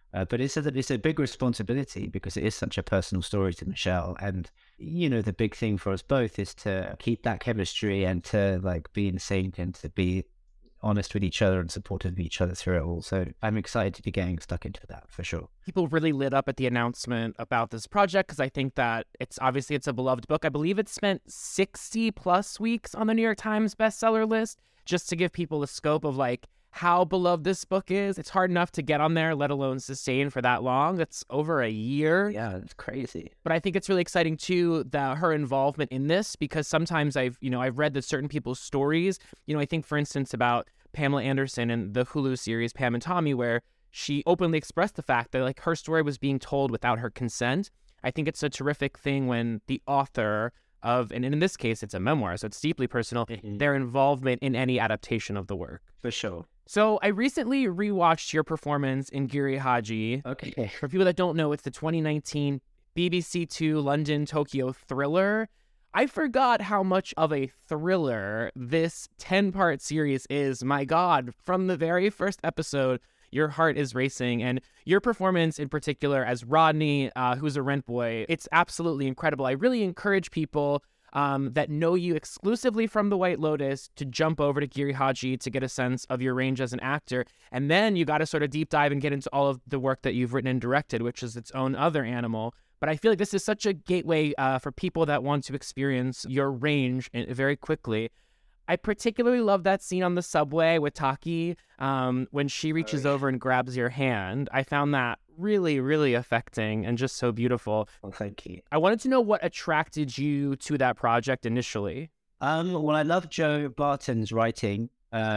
But it's a big responsibility because it is such a personal story to Michelle. And, the big thing for us both is to keep that chemistry and to like be in sync and to be honest with each other and supportive of each other through it all. So I'm excited to be getting stuck into that for sure. People really lit up at the announcement about this project because I think that it's a beloved book. I believe it spent 60 plus weeks on the New York Times bestseller list, just to give people a scope of like how beloved this book is. It's hard enough to get on there, let alone sustain for that long. It's over a year. Yeah, it's crazy. But I think it's really exciting too, her involvement in this, because sometimes I've read that certain people's stories. I think for instance about Pamela Anderson in the Hulu series Pam and Tommy, where she openly expressed the fact that like her story was being told without her consent. I think it's a terrific thing when the author of, and in this case it's a memoir, so it's deeply personal, their involvement in any adaptation of the work. For sure. So I recently rewatched your performance in Giri Haji. Okay. For people that don't know, it's the 2019 BBC Two London Tokyo thriller. I forgot how much of a thriller this 10-part series is. My God, from the very first episode, your heart is racing. And your performance in particular as Rodney, who's a rent boy, it's absolutely incredible. I really encourage people that know you exclusively from The White Lotus to jump over to Giri Haji to get a sense of your range as an actor. And then you got to sort of deep dive and get into all of the work that you've written and directed, which is its own other animal. But I feel like this is such a gateway for people that want to experience your range very quickly. I particularly love that scene on the subway with Taki when she reaches over and grabs your hand. I found that really, really affecting and just so beautiful. Well, thank you. I wanted to know what attracted you to that project initially. Well, I love Joe Barton's writing.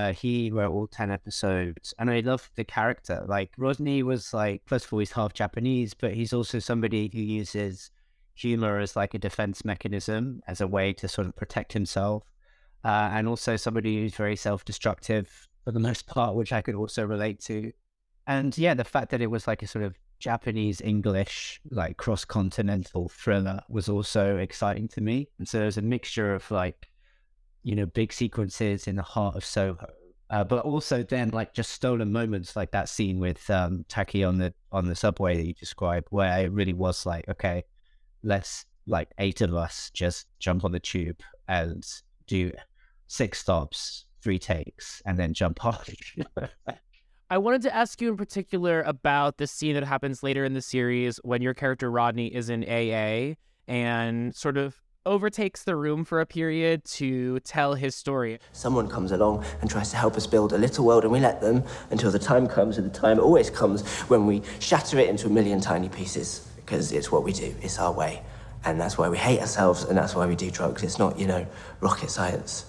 He wrote all 10 episodes, and I loved the character. Like, Rodney was like, first of all, he's half Japanese, but he's also somebody who uses humor as like a defense mechanism, as a way to sort of protect himself. And also somebody who's very self-destructive for the most part, which I could also relate to. And yeah, the fact that it was like a sort of Japanese-English, like cross-continental thriller was also exciting to me. And so there's a mixture of like, big sequences in the heart of Soho, but also then like just stolen moments like that scene with Taki on the subway that you described, where it really was like, okay, let's like 8 of us just jump on the tube and do 6 stops, 3 takes, and then jump off. I wanted to ask you in particular about the scene that happens later in the series when your character Rodney is in AA and sort of overtakes the room for a period to tell his story. Someone comes along and tries to help us build a little world, and we let them until the time comes, and the time always comes when we shatter it into a million tiny pieces, because it's what we do, it's our way. And that's why we hate ourselves, and that's why we do drugs. It's not, rocket science.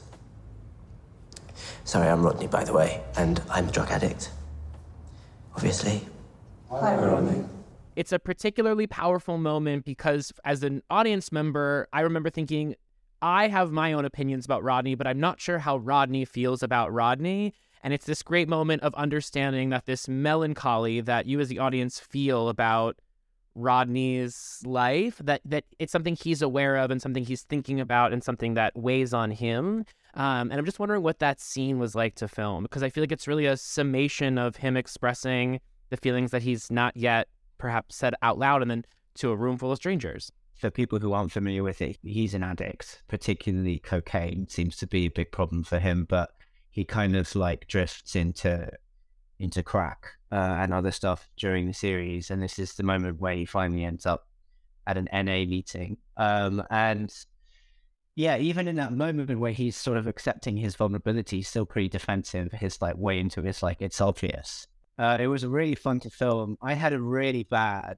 Sorry, I'm Rodney, by the way, and I'm a drug addict. Obviously. Hi, Rodney. It's a particularly powerful moment because as an audience member, I remember thinking, I have my own opinions about Rodney, but I'm not sure how Rodney feels about Rodney. And it's this great moment of understanding that this melancholy that you as the audience feel about Rodney's life, that it's something he's aware of and something he's thinking about and something that weighs on him. And I'm just wondering what that scene was like to film, because I feel like it's really a summation of him expressing the feelings that he's not yet perhaps said out loud and then to a room full of strangers. For people who aren't familiar with it, he's an addict, particularly cocaine seems to be a big problem for him, but he kind of like drifts into crack and other stuff during the series. And this is the moment where he finally ends up at an NA meeting. And yeah, even in that moment where he's sort of accepting his vulnerability, he's still pretty defensive. His like way into it's like, it's obvious. It was really fun to film. I had a really bad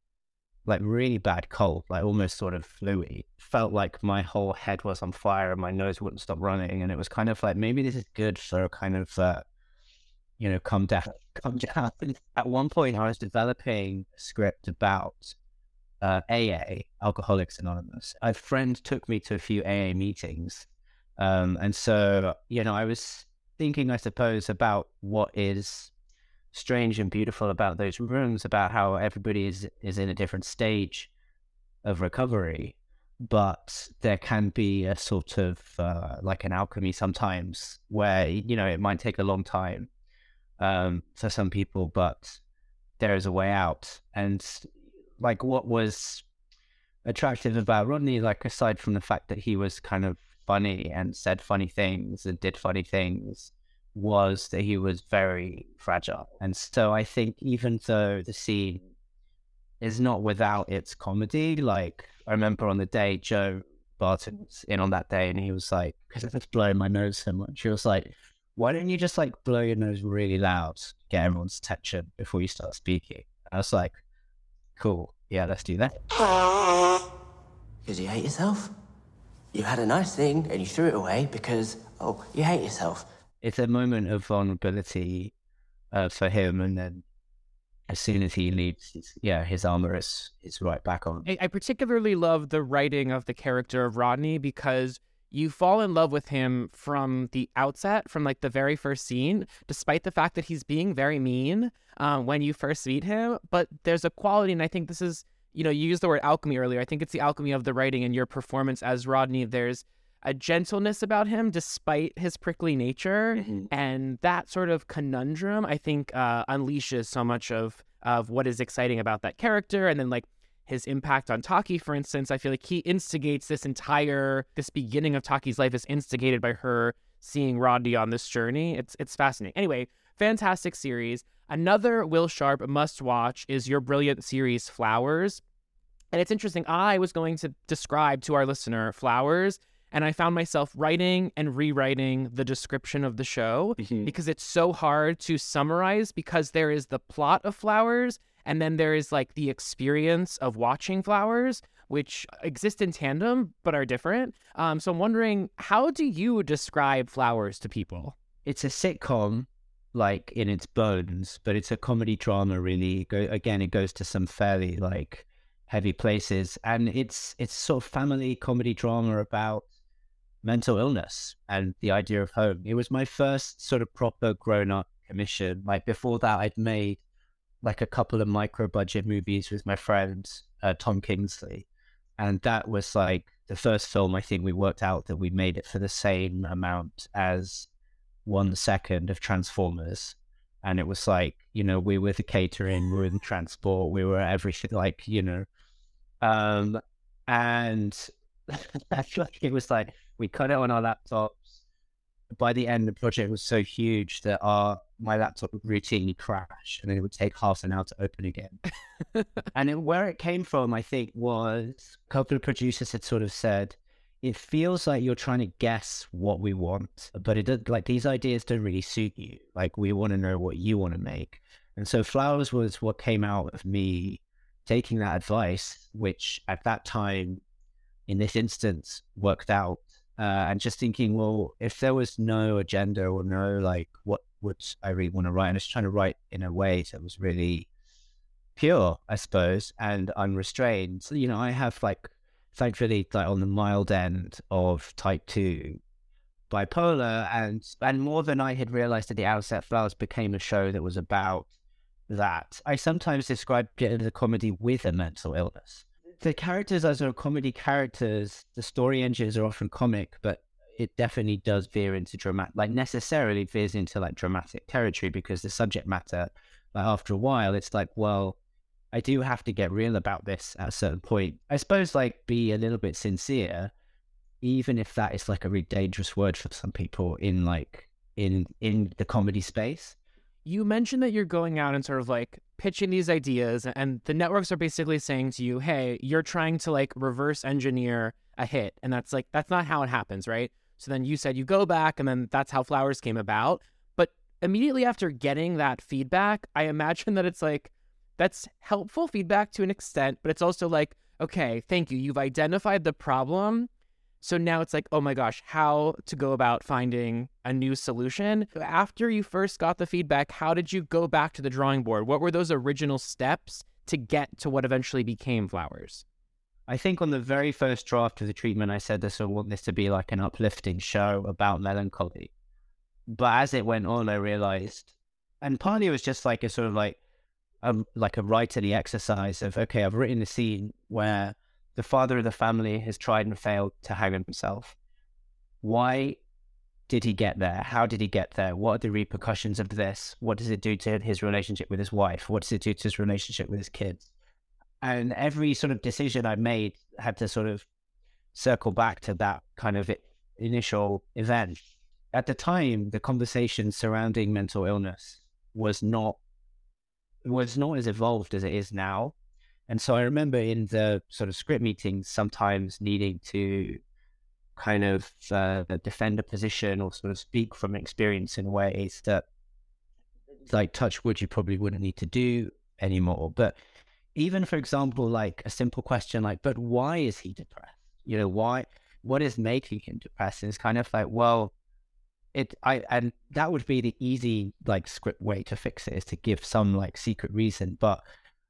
cold, like almost sort of flu-y. Felt like my whole head was on fire and my nose wouldn't stop running. And it was kind of like, maybe this is good for kind of, calm down. At one point, I was developing a script about AA, Alcoholics Anonymous. A friend took me to a few AA meetings. And so, I was thinking, I suppose, about what is strange and beautiful about those rooms, about how everybody is in a different stage of recovery, but there can be a sort of like an alchemy sometimes where it might take a long time for some people, but there is a way out. And like what was attractive about Rodney, like aside from the fact that he was kind of funny and said funny things and did funny things, was that he was very fragile. And so I think even though the scene is not without its comedy, like I remember on the day Joe Barton was in on that day and he was like, because I was blowing my nose so much, he was like, why don't you just like blow your nose really loud, get everyone's attention before you start speaking? I was like, cool, yeah, let's do that. Because you hate yourself? You had a nice thing and you threw it away because, oh, you hate yourself. It's a moment of vulnerability for him, and then as soon as he leaves, his armor is right back on. I particularly love the writing of the character of Rodney because you fall in love with him from the outset, from like the very first scene, despite the fact that he's being very mean when you first meet him. But there's a quality, and I think this is, you used the word alchemy earlier. I think it's the alchemy of the writing and your performance as Rodney. There's a gentleness about him despite his prickly nature. Mm-hmm. And that sort of conundrum, I think, unleashes so much of what is exciting about that character. And then like his impact on Taki, for instance, I feel like he instigates this beginning of Taki's life is instigated by her seeing Rodney on this journey. It's fascinating. Anyway, fantastic series. Another Will Sharp must watch is your brilliant series Flowers. And it's interesting. I was going to describe to our listener Flowers, and I found myself writing and rewriting the description of the show because it's so hard to summarize, because there is the plot of Flowers and then there is like the experience of watching Flowers, which exist in tandem but are different. So I'm wondering, how do you describe Flowers to people? It's a sitcom, like in its bones, but it's a comedy drama. Really, it goes to some fairly like heavy places, and it's sort of family comedy drama about mental illness and the idea of home. It was my first sort of proper grown-up commission. Like before that, I'd made like a couple of micro-budget movies with my friend Tom Kingsley, and that was like the first film I think we worked out that we made it for the same amount as 1 second of Transformers. And it was like, we were the catering, we were the transport, we were everything, like, and I feel like it was like we cut it on our laptops. By the end, the project was so huge that my laptop would routinely crash, and then it would take half an hour to open again. And where it came from, I think, was a couple of producers had sort of said, it feels like you're trying to guess what we want, but it does, like, these ideas don't really suit you. Like, we want to know what you want to make. And so Flowers was what came out of me taking that advice, which at that time, in this instance, worked out. And just thinking, well, if there was no agenda or no, like, what would I really want to write? And I was trying to write in a way that was really pure, I suppose, and unrestrained. So, I have, like, thankfully, like, on the mild end of type 2 bipolar, and more than I had realized at the outset, Flowers became a show that was about that. I sometimes describe it as a comedy with a mental illness. The characters are sort of comedy characters. The story engines are often comic, but it definitely does veer into dramatic, like necessarily veers into like dramatic territory, because the subject matter, like after a while, it's like, well, I do have to get real about this at a certain point. I suppose, like, be a little bit sincere, even if that is like a really dangerous word for some people in the comedy space. You mentioned that you're going out and sort of like pitching these ideas, and the networks are basically saying to you, hey, you're trying to like reverse engineer a hit. And that's not how it happens, right? So then you said you go back, and then that's how Flowers came about. But immediately after getting that feedback, I imagine that it's like, that's helpful feedback to an extent, but it's also like, okay, thank you. You've identified the problem. So now it's like, oh my gosh, how to go about finding a new solution. After you first got the feedback, how did you go back to the drawing board? What were those original steps to get to what eventually became Flowers? I think on the very first draft of the treatment, I said I want this to be like an uplifting show about melancholy. But as it went on, I realized, and partly it was just like a sort of like a writerly exercise of, okay, I've written a scene where the father of the family has tried and failed to hang himself. Why did he get there? How did he get there? What are the repercussions of this? What does it do to his relationship with his wife? What does it do to his relationship with his kids? And every sort of decision I made had to sort of circle back to that kind of initial event. At the time, the conversation surrounding mental illness was not as evolved as it is now. And so I remember in the sort of script meetings sometimes needing to kind of defend a position or sort of speak from experience in ways that, like, touch wood, you probably wouldn't need to do anymore. But even, for example, like a simple question like, but why is he depressed? You know, why? What is making him depressed? And it's kind of like, well, and that would be the easy like script way to fix it, is to give some like secret reason, but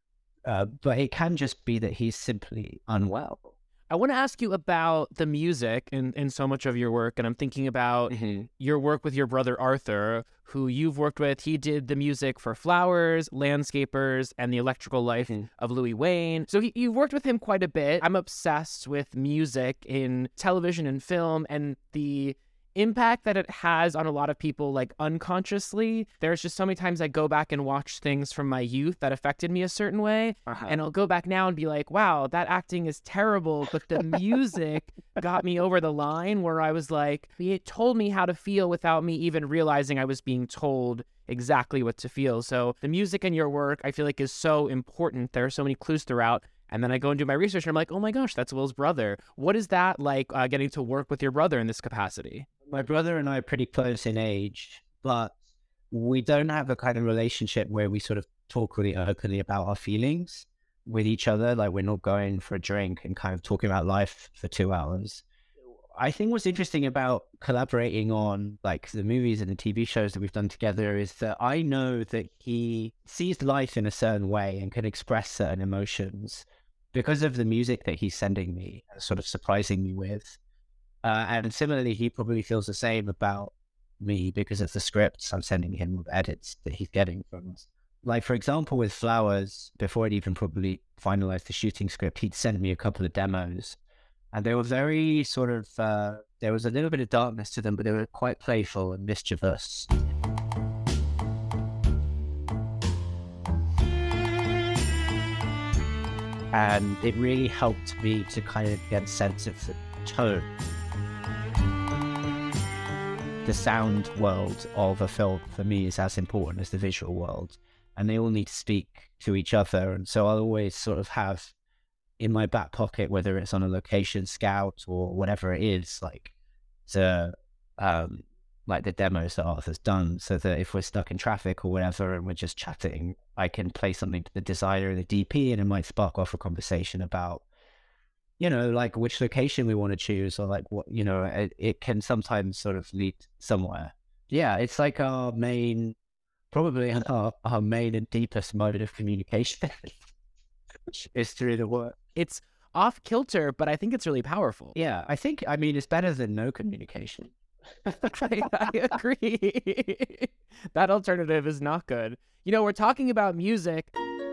it can just be that he's simply unwell. I want to ask you about the music in so much of your work, and I'm thinking about your work with your brother Arthur, who you've worked with. He did the music for Flowers, Landscapers, and The Electrical Life of Louis Wayne. So you've worked with him quite a bit. I'm obsessed with music in television and film, and the impact that it has on a lot of people, like unconsciously. There's just so many times I go back and watch things from my youth that affected me a certain way, and I'll go back now and be like, wow, that acting is terrible, but the music got me over the line, where I was like, it told me how to feel without me even realizing I was being told exactly what to feel. So the music in your work, I feel like, is so important. There are so many clues throughout. And then I go and do my research, and I'm like, oh my gosh, that's Will's brother. What is that like, getting to work with your brother in this capacity? My brother and I are pretty close in age, but we don't have a kind of relationship where we sort of talk really openly about our feelings with each other. Like, we're not going for a drink and kind of talking about life for 2 hours. I think what's interesting about collaborating on like the movies and the TV shows that we've done together is that I know that he sees life in a certain way and can express certain emotions because of the music that he's sending me, sort of surprising me with. And similarly, he probably feels the same about me because of the scripts I'm sending him with edits that he's getting from us. Like, for example, with Flowers, before I'd even probably finalized the shooting script, he'd sent me a couple of demos. And they were very sort of, there was a little bit of darkness to them, but they were quite playful and mischievous. And it really helped me to kind of get a sense of the tone. The sound world of a film for me is as important as the visual world, and they all need to speak to each other. And so I'll always sort of have in my back pocket, whether it's on a location scout or whatever it is, like the demos that Arthur's done, so that if we're stuck in traffic or whatever and we're just chatting, I can play something to the designer and the DP, and it might spark off a conversation about, you know, like which location we want to choose, or like what, you know, it can sometimes sort of lead somewhere. Yeah, it's like our main, probably our main and deepest mode of communication is through the work. It's off kilter, but I think it's really powerful. Yeah, I mean, it's better than no communication. I agree. That alternative is not good. You know, we're talking about music.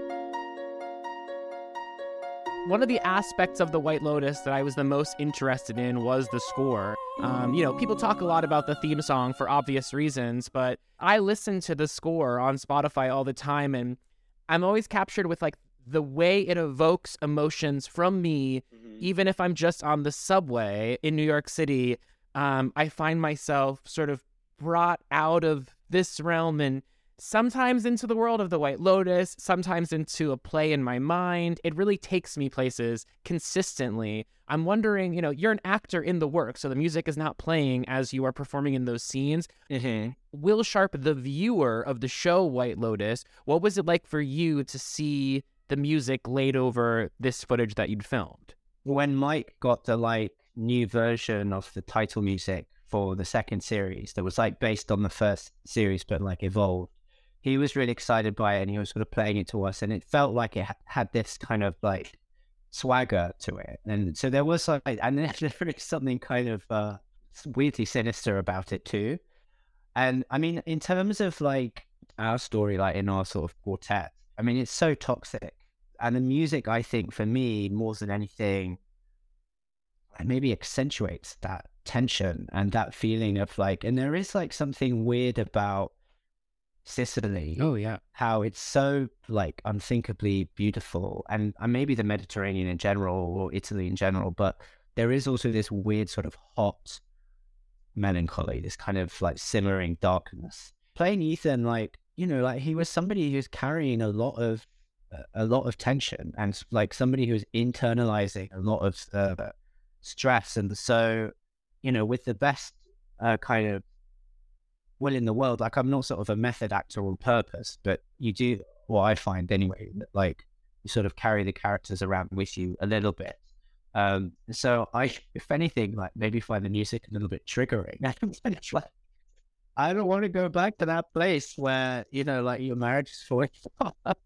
One of the aspects of The White Lotus that I was the most interested in was the score. You know, people talk a lot about the theme song for obvious reasons, but I listen to the score on Spotify all the time, and I'm always captured with like the way it evokes emotions from me, even if I'm just on the subway in New York City. I find myself sort of brought out of this realm and sometimes into the world of The White Lotus, sometimes into a play in my mind. It really takes me places consistently. I'm wondering, you know, you're an actor in the work, so the music is not playing as you are performing in those scenes. Will Sharp, the viewer of the show White Lotus, what was it like for you to see the music laid over this footage that you'd filmed? When Mike got the like new version of the title music for the second series that was like based on the first series but like evolved, he was really excited by it, and he was sort of playing it to us, and it felt like it had this kind of like swagger to it. And so there was like, and there is something kind of weirdly sinister about it too. And I mean, in terms of like our story, like in our sort of quartet, I mean, it's so toxic. And the music, I think, for me, more than anything, maybe accentuates that tension and that feeling of like, and there is like something weird about Sicily. Oh yeah. How it's so like unthinkably beautiful, and maybe the Mediterranean in general or Italy in general, but there is also this weird sort of hot melancholy, this kind of like simmering darkness. Playing Ethan, like, you know, like he was somebody who's carrying a lot of tension and like somebody who's internalizing a lot of stress. And so, you know, with the best kind of will in the world, like I'm not sort of a method actor on purpose, but you do, what I find anyway, that like you sort of carry the characters around with you a little bit. So I, if anything, like maybe find the music a little bit triggering. It's like, I don't want to go back to that place where, you know, like your marriage is falling apart.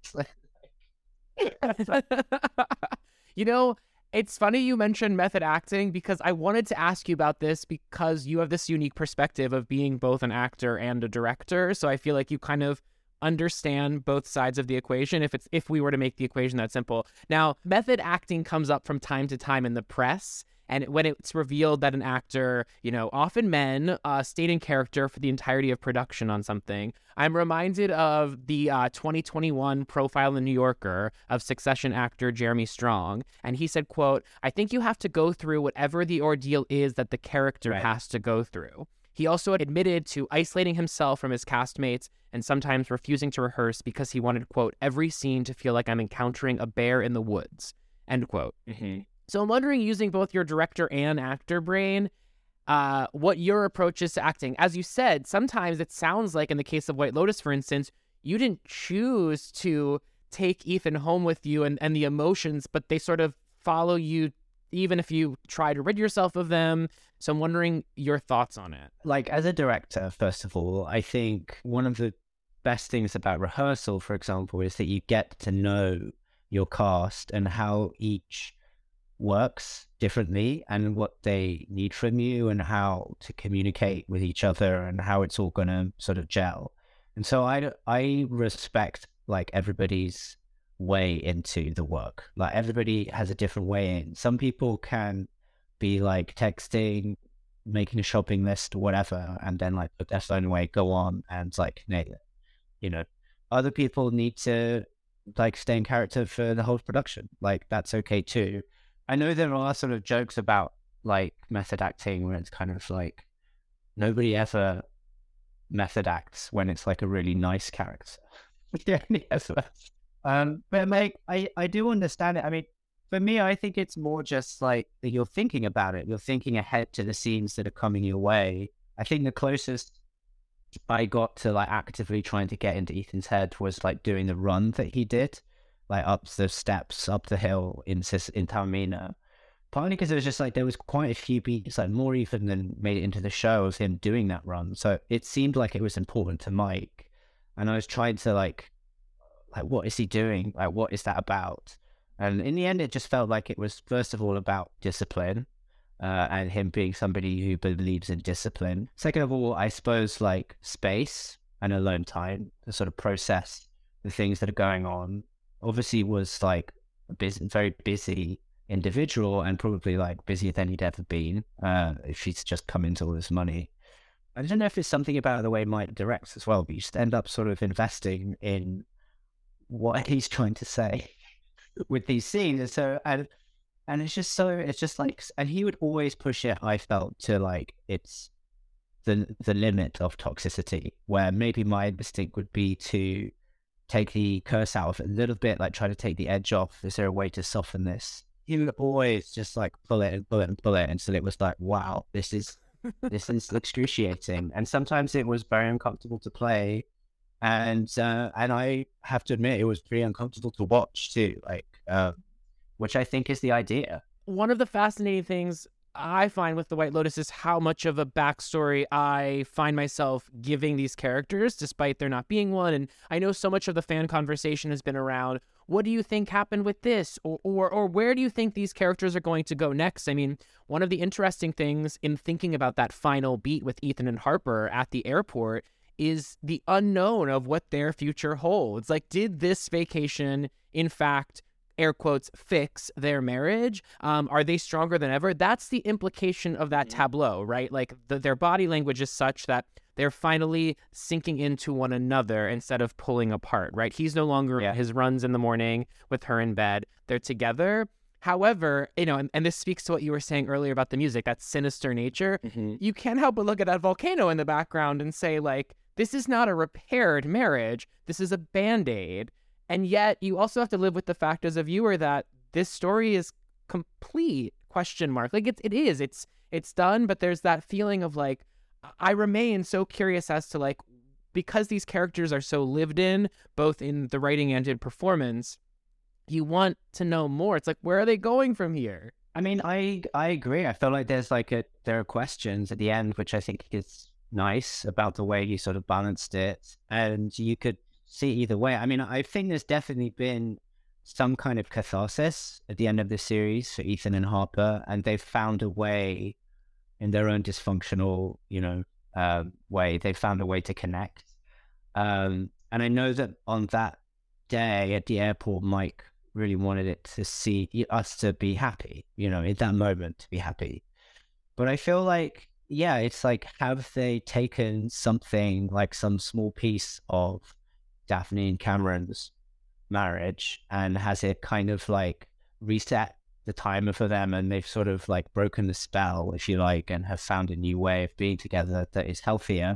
You know, it's funny you mentioned method acting because I wanted to ask you about this because you have this unique perspective of being both an actor and a director. So I feel like you kind of understand both sides of the equation if we were to make the equation that simple. Now, method acting comes up from time to time in the press. And when it's revealed that an actor, you know, often men, stayed in character for the entirety of production on something, I'm reminded of the 2021 profile in The New Yorker of Succession actor Jeremy Strong. And he said, quote, "I think you have to go through whatever the ordeal is that the character has to go through." He also admitted to isolating himself from his castmates and sometimes refusing to rehearse because he wanted, quote, "every scene to feel like I'm encountering a bear in the woods," end quote. Mm-hmm. So I'm wondering, using both your director and actor brain, what your approach is to acting. As you said, sometimes it sounds like in the case of White Lotus, for instance, you didn't choose to take Ethan home with you and the emotions, but they sort of follow you even if you try to rid yourself of them. So I'm wondering your thoughts on it. Like, as a director, first of all, I think one of the best things about rehearsal, for example, is that you get to know your cast and how each works differently and what they need from you and how to communicate with each other and how it's all going to sort of gel. And so I respect like everybody's way into the work. Like everybody has a different way in. Some people can be like texting, making a shopping list or whatever, and then like put their phone away, go on and like nail it. You know, other people need to like stay in character for the whole production. Like that's okay too. I know there are sort of jokes about like method acting where it's kind of like nobody ever method acts when it's like a really nice character. But like I do understand it. I mean, for me, I think it's more just like that you're thinking about it. You're thinking ahead to the scenes that are coming your way. I think the closest I got to like actively trying to get into Ethan's head was like doing the run that he did, like up the steps, up the hill in Taormina. Partly because it was just like there was quite a few beats, like more even than made it into the show of him doing that run. So it seemed like it was important to Mike, and I was trying to like what is he doing? Like what is that about? And in the end, it just felt like it was first of all about discipline, and him being somebody who believes in discipline. Second of all, I suppose like space and alone time to sort of process the things that are going on. Obviously was like a very busy individual and probably like busier than he'd ever been if he's just come into all this money. I don't know if it's something about the way Mike directs as well, but you just end up sort of investing in what he's trying to say with these scenes. And so, and it's just like, and he would always push it, I felt, to like, it's the limit of toxicity, where maybe my instinct would be to take the curse out of it a little bit, like try to take the edge off. Is there a way to soften this? He would always just like pull it and pull it and pull it until it was like, wow, this is excruciating. And sometimes it was very uncomfortable to play, and I have to admit it was pretty uncomfortable to watch too. Like, which I think is the idea. One of the fascinating things I find with the White Lotus is how much of a backstory I find myself giving these characters, despite there not being one. And I know so much of the fan conversation has been around, what do you think happened with this? Or where do you think these characters are going to go next? I mean, one of the interesting things in thinking about that final beat with Ethan and Harper at the airport is the unknown of what their future holds. Like, did this vacation, in fact, air quotes, fix their marriage? Are they stronger than ever? That's the implication of that tableau, right? Like their body language is such that they're finally sinking into one another instead of pulling apart, right? He's no longer his runs in the morning with her in bed. They're together. However, and this speaks to what you were saying earlier about the music, that sinister nature. You can't help but look at that volcano in the background and say, like, this is not a repaired marriage. This is a Band-Aid. And yet you also have to live with the fact as a viewer that this story is complete, ? Like it is. It's done, but there's that feeling of like, I remain so curious as to like, because these characters are so lived in, both in the writing and in performance, you want to know more. It's like, where are they going from here? I mean, I agree. I feel like there's there are questions at the end, which I think is nice about the way he sort of balanced it. And you could see either way. I mean, I think there's definitely been some kind of catharsis at the end of the series for Ethan and Harper, and they've found a way in their own dysfunctional, way. They found a way to connect. And I know that on that day at the airport, Mike really wanted it to see us to be happy, in that moment to be happy. But I feel like, it's like, have they taken something like some small piece of Daphne and Cameron's marriage, and has it kind of like reset the timer for them, and they've sort of like broken the spell, if you like, and have found a new way of being together that is healthier?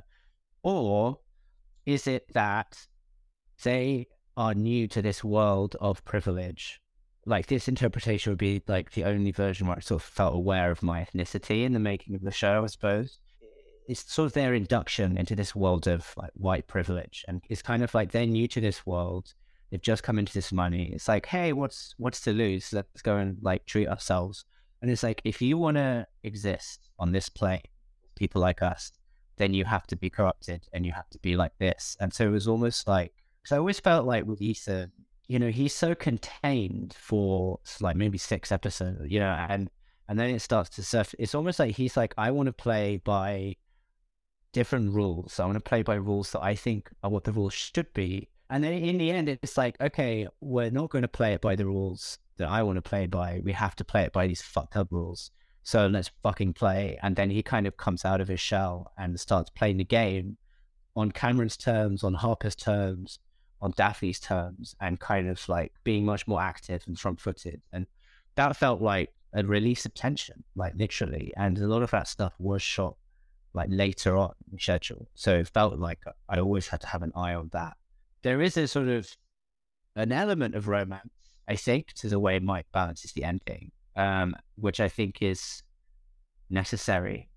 Or is it that they are new to this world of privilege? Like, this interpretation would be like the only version where I sort of felt aware of my ethnicity in the making of the show, I suppose. It's sort of their induction into this world of like white privilege, and it's kind of like they're new to this world. They've just come into this money. It's like, hey, what's to lose? Let's go and like treat ourselves. And it's like, if you want to exist on this plane, people like us, then you have to be corrupted and you have to be like this. And so it was almost like, so I always felt like with Ethan, he's so contained for like maybe 6 episodes, and then it starts to surf. It's almost like he's like, I want to play by different rules. I want to play by rules that I think are what the rules should be. And then in the end, it's like, okay, we're not going to play it by the rules that I want to play by. We have to play it by these fucked up rules. So let's fucking play. And then he kind of comes out of his shell and starts playing the game on Cameron's terms, on Harper's terms, on Daphne's terms, and kind of like being much more active and front-footed. And that felt like a release of tension, like literally. And a lot of that stuff was shot like later on in the schedule. So it felt like I always had to have an eye on that. There is a sort of an element of romance, I think, to the way Mike balances the ending, which I think is necessary,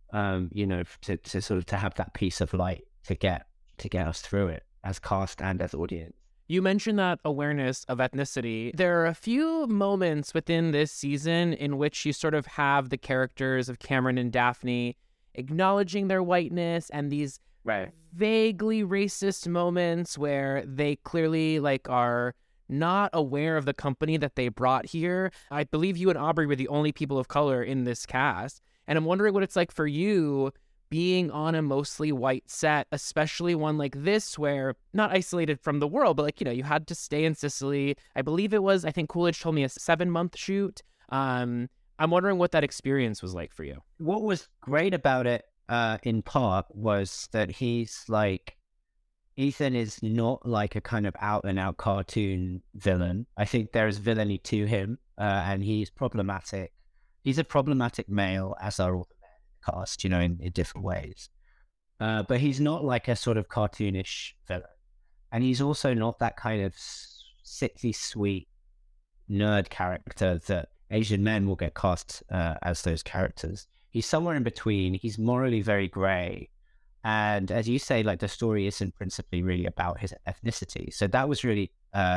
to sort of to have that piece of light to get us through it as cast and as audience. You mentioned that awareness of ethnicity. There are a few moments within this season in which you sort of have the characters of Cameron and Daphne acknowledging their whiteness, and these vaguely racist moments where they clearly like are not aware of the company that they brought here. I believe you and Aubrey were the only people of color in this cast. And I'm wondering what it's like for you being on a mostly white set, especially one like this where not isolated from the world, but like, you had to stay in Sicily. I believe it was, I think Coolidge told me, a 7-month shoot. I'm wondering what that experience was like for you. What was great about it, in part, was that he's like, Ethan is not like a kind of out and out cartoon villain. I think there's villainy to him, and he's problematic. He's a problematic male, as are all the men in the cast, in different ways. But he's not like a sort of cartoonish villain. And he's also not that kind of sickly sweet nerd character that Asian men will get cast as those characters. He's somewhere in between. He's morally very grey. And as you say, like, the story isn't principally really about his ethnicity. So that was really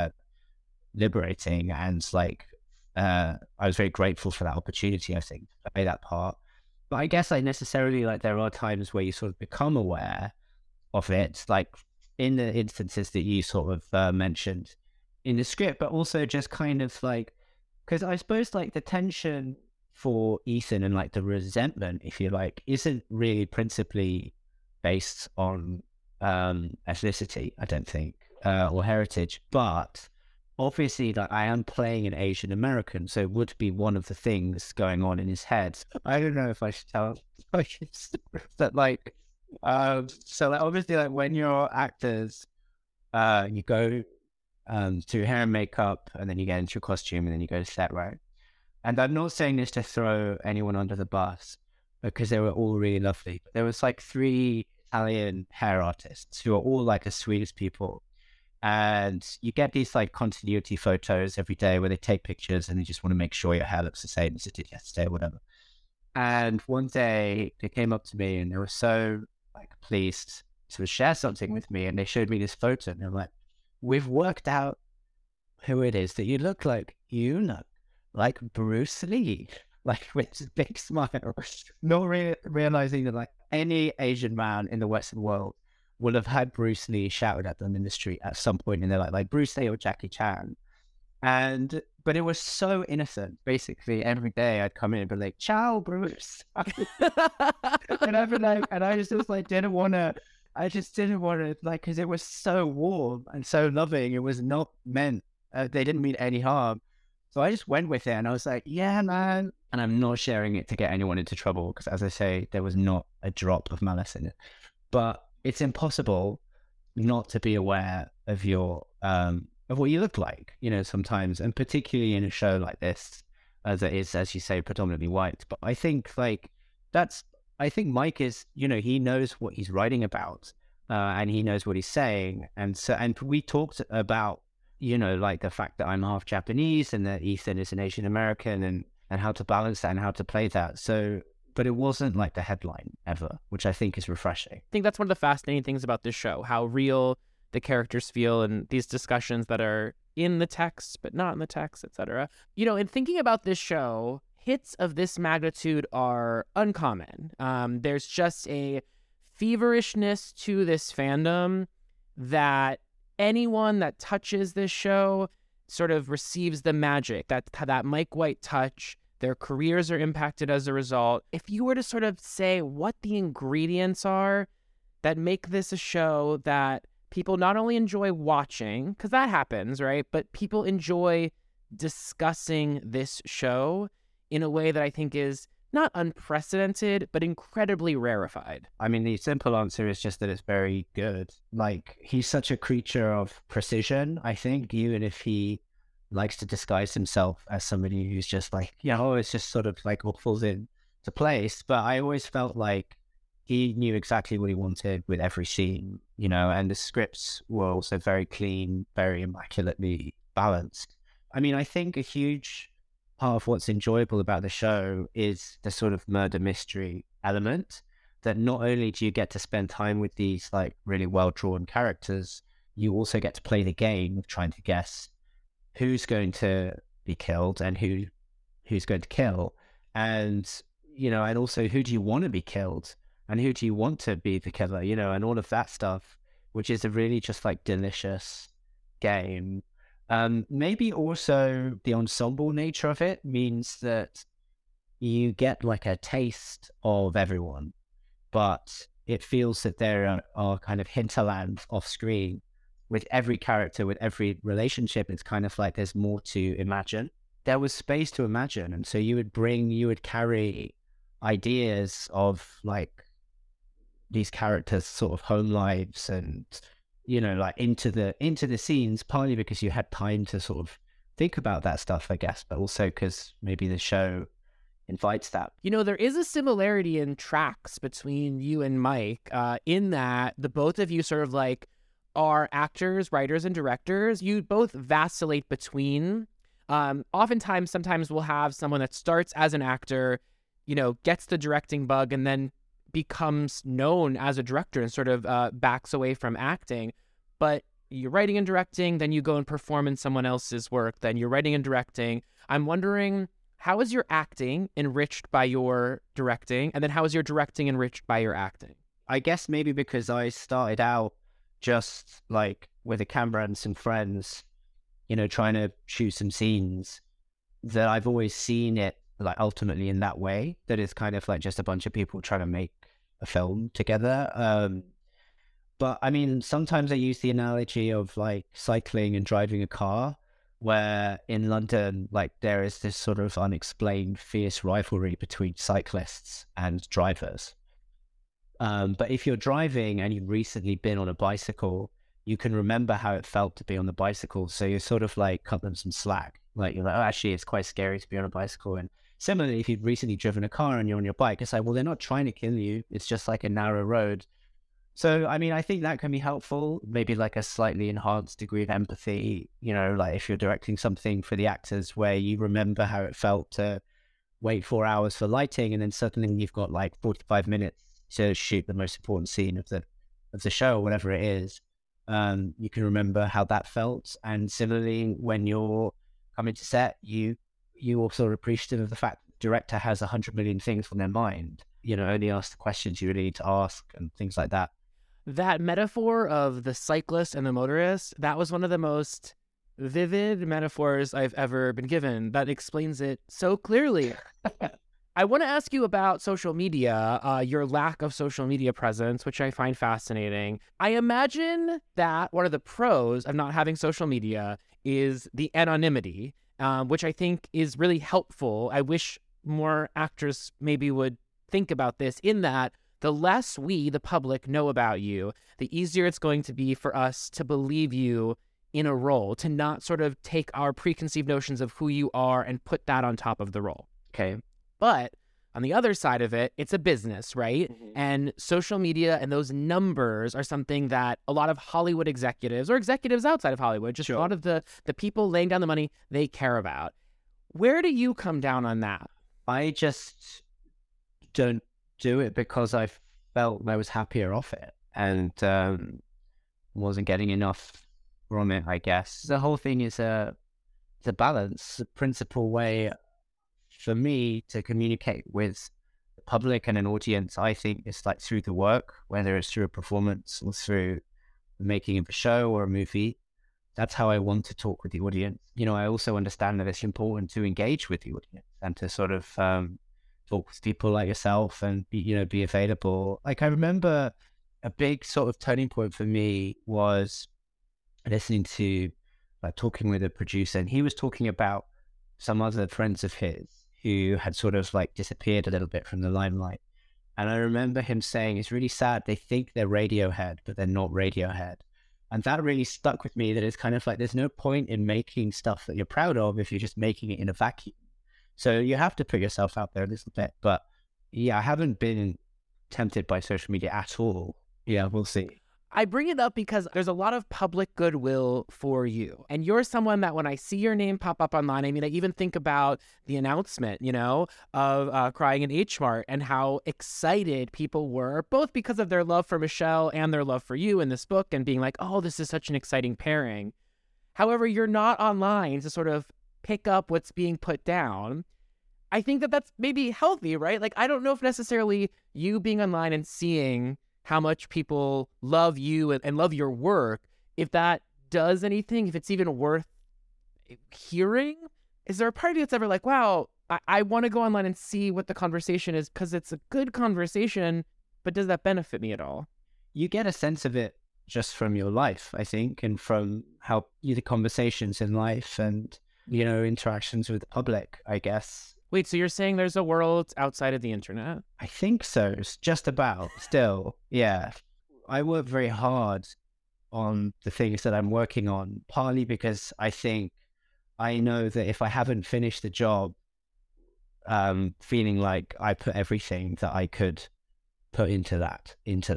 liberating. And like, I was very grateful for that opportunity, I think, to play that part. But I guess necessarily, like, there are times where you sort of become aware of it, like in the instances that you sort of mentioned in the script, but also just kind of like, because I suppose like the tension for Ethan and like the resentment, if you like, isn't really principally based on ethnicity, I don't think, or heritage, but obviously, like, I am playing an Asian American, so it would be one of the things going on in his head. I don't know if I should tell that, like, so like, obviously, like, when you're actors, you go to hair and makeup, and then you get into your costume, and then you go to set, right? And I'm not saying this to throw anyone under the bus, because they were all really lovely. But there was like 3 Italian hair artists who are all like the sweetest people. And you get these like continuity photos every day where they take pictures and they just want to make sure your hair looks the same as it did yesterday or whatever. And one day they came up to me and they were so like pleased to share something with me. And they showed me this photo and they're like, we've worked out who it is that you look like. You look like Bruce Lee. Like, with a big smile, not realizing that like any Asian man in the Western world will have had Bruce Lee shouted at them in the street at some point in their life, like Bruce Lee or Jackie Chan. But it was so innocent. Basically, every day I'd come in and be like, "Ciao, Bruce," and I'd be like, and I just like didn't want to, like, because it was so warm and so loving. It was not meant. They didn't mean any harm. So I just went with it and I was like, yeah, man. And I'm not sharing it to get anyone into trouble because, as I say, there was not a drop of malice in it. But it's impossible not to be aware of your of what you look like, you know, sometimes, and particularly in a show like this, that is, as you say, predominantly white. But I think I think Mike is, you know, he knows what he's writing about, and he knows what he's saying, and we talked about, you know, like the fact that I'm half Japanese and that Ethan is an Asian American, and how to balance that and how to play that. So, but it wasn't like the headline ever, which I think is refreshing. I think that's one of the fascinating things about this show, how real the characters feel and these discussions that are in the text, but not in the text, etc. You know, in thinking about this show, hits of this magnitude are uncommon. There's just a feverishness to this fandom that anyone that touches this show sort of receives the magic, that Mike White touch. Their careers are impacted as a result. If you were to sort of say what the ingredients are that make this a show that people not only enjoy watching, because that happens, right? But people enjoy discussing this show in a way that I think is not unprecedented, but incredibly rarefied. I mean, the simple answer is just that it's very good. Like, he's such a creature of precision, I think, even if he likes to disguise himself as somebody who's just like, you know, it's just sort of like all falls into place. But I always felt like he knew exactly what he wanted with every scene, you know, and the scripts were also very clean, very immaculately balanced. I mean, I think a huge part of what's enjoyable about the show is the sort of murder mystery element, that not only do you get to spend time with these like really well-drawn characters, you also get to play the game of trying to guess who's going to be killed and who's going to kill, and, you know, and also who do you want to be killed and who do you want to be the killer, you know, and all of that stuff, which is a really just like delicious game. Maybe also the ensemble nature of it means that you get like a taste of everyone, but it feels that there are kind of hinterlands off screen with every character, with every relationship. It's kind of like there's more to imagine. There was space to imagine. And so you would carry ideas of like these characters' sort of home lives and, you know, like into the scenes, partly because you had time to sort of think about that stuff, I guess, but also because maybe the show invites that. You know, there is a similarity in tracks between you and Mike, in that the both of you sort of like are actors, writers, and directors. You both vacillate between. Oftentimes, sometimes we'll have someone that starts as an actor, you know, gets the directing bug, and then becomes known as a director and sort of backs away from acting. But you're writing and directing, then you go and perform in someone else's work, then you're writing and directing. I'm wondering, how is your acting enriched by your directing? And then how is your directing enriched by your acting? I guess maybe because I started out just like with a camera and some friends, you know, trying to shoot some scenes, that I've always seen it like ultimately in that way, that it's kind of like just a bunch of people trying to make a film together. But I mean, sometimes I use the analogy of like cycling and driving a car, where in London, like there is this sort of unexplained fierce rivalry between cyclists and drivers. But if you're driving and you've recently been on a bicycle, you can remember how it felt to be on the bicycle. So you sort of like cut them some slack. Like you're like, oh, actually, it's quite scary to be on a bicycle. And similarly, if you've recently driven a car and you're on your bike, it's like, well, they're not trying to kill you. It's just like a narrow road. So, I mean, I think that can be helpful. Maybe like a slightly enhanced degree of empathy, you know, like if you're directing something for the actors where you remember how it felt to wait 4 hours for lighting and then suddenly you've got like 45 minutes to shoot the most important scene of the show or whatever it is. You can remember how that felt. And similarly, when you're coming to set, you also are appreciative of the fact that the director has 100 million things on their mind. You know, only ask the questions you really need to ask and things like that. That metaphor of the cyclist and the motorist, that was one of the most vivid metaphors I've ever been given. That explains it so clearly. I want to ask you about social media, your lack of social media presence, which I find fascinating. I imagine that one of the pros of not having social media is the anonymity, which I think is really helpful. I wish more actors maybe would think about this, in that the less we, the public, know about you, the easier it's going to be for us to believe you in a role, to not sort of take our preconceived notions of who you are and put that on top of the role. Okay. But on the other side of it, it's a business, right? Mm-hmm. And social media and those numbers are something that a lot of Hollywood executives, or executives outside of Hollywood, just a lot of the people laying down the money, they care about. Where do you come down on that? I just don't do it because I felt I was happier off it and wasn't getting enough from it, I guess. The whole thing is a balance. The principal way for me to communicate with the public and an audience, I think, is like through the work, whether it's through a performance or through the making of a show or a movie. That's how I want to talk with the audience. You know, I also understand that it's important to engage with the audience and to sort of talk with people like yourself and be available. Like I remember a big sort of turning point for me was listening to, like, talking with a producer, and he was talking about some other friends of his who had sort of like disappeared a little bit from the limelight. And I remember him saying, it's really sad. They think they're Radiohead, but they're not Radiohead. And that really stuck with me, that it's kind of like, there's no point in making stuff that you're proud of if you're just making it in a vacuum. So you have to put yourself out there a little bit. But yeah, I haven't been tempted by social media at all. Yeah, we'll see. I bring it up because there's a lot of public goodwill for you. And you're someone that when I see your name pop up online, I mean, I even think about the announcement, of Crying in H Mart and how excited people were, both because of their love for Michelle and their love for you in this book and being like, oh, this is such an exciting pairing. However, you're not online to sort of pick up what's being put down. I think that that's maybe healthy, right? Like, I don't know if necessarily you being online and seeing how much people love you and love your work, if that does anything, if it's even worth hearing. Is there a part of you that's ever like, wow, I want to go online and see what the conversation is because it's a good conversation, but does that benefit me at all? You get a sense of it just from your life, I think, and from how the conversations in life and, interactions with the public, I guess. Wait, so you're saying there's a world outside of the internet? I think so. It's just about still. Yeah. I work very hard on the things that I'm working on, partly because I think I know that if I haven't finished the job, feeling like I put everything that I could put into that,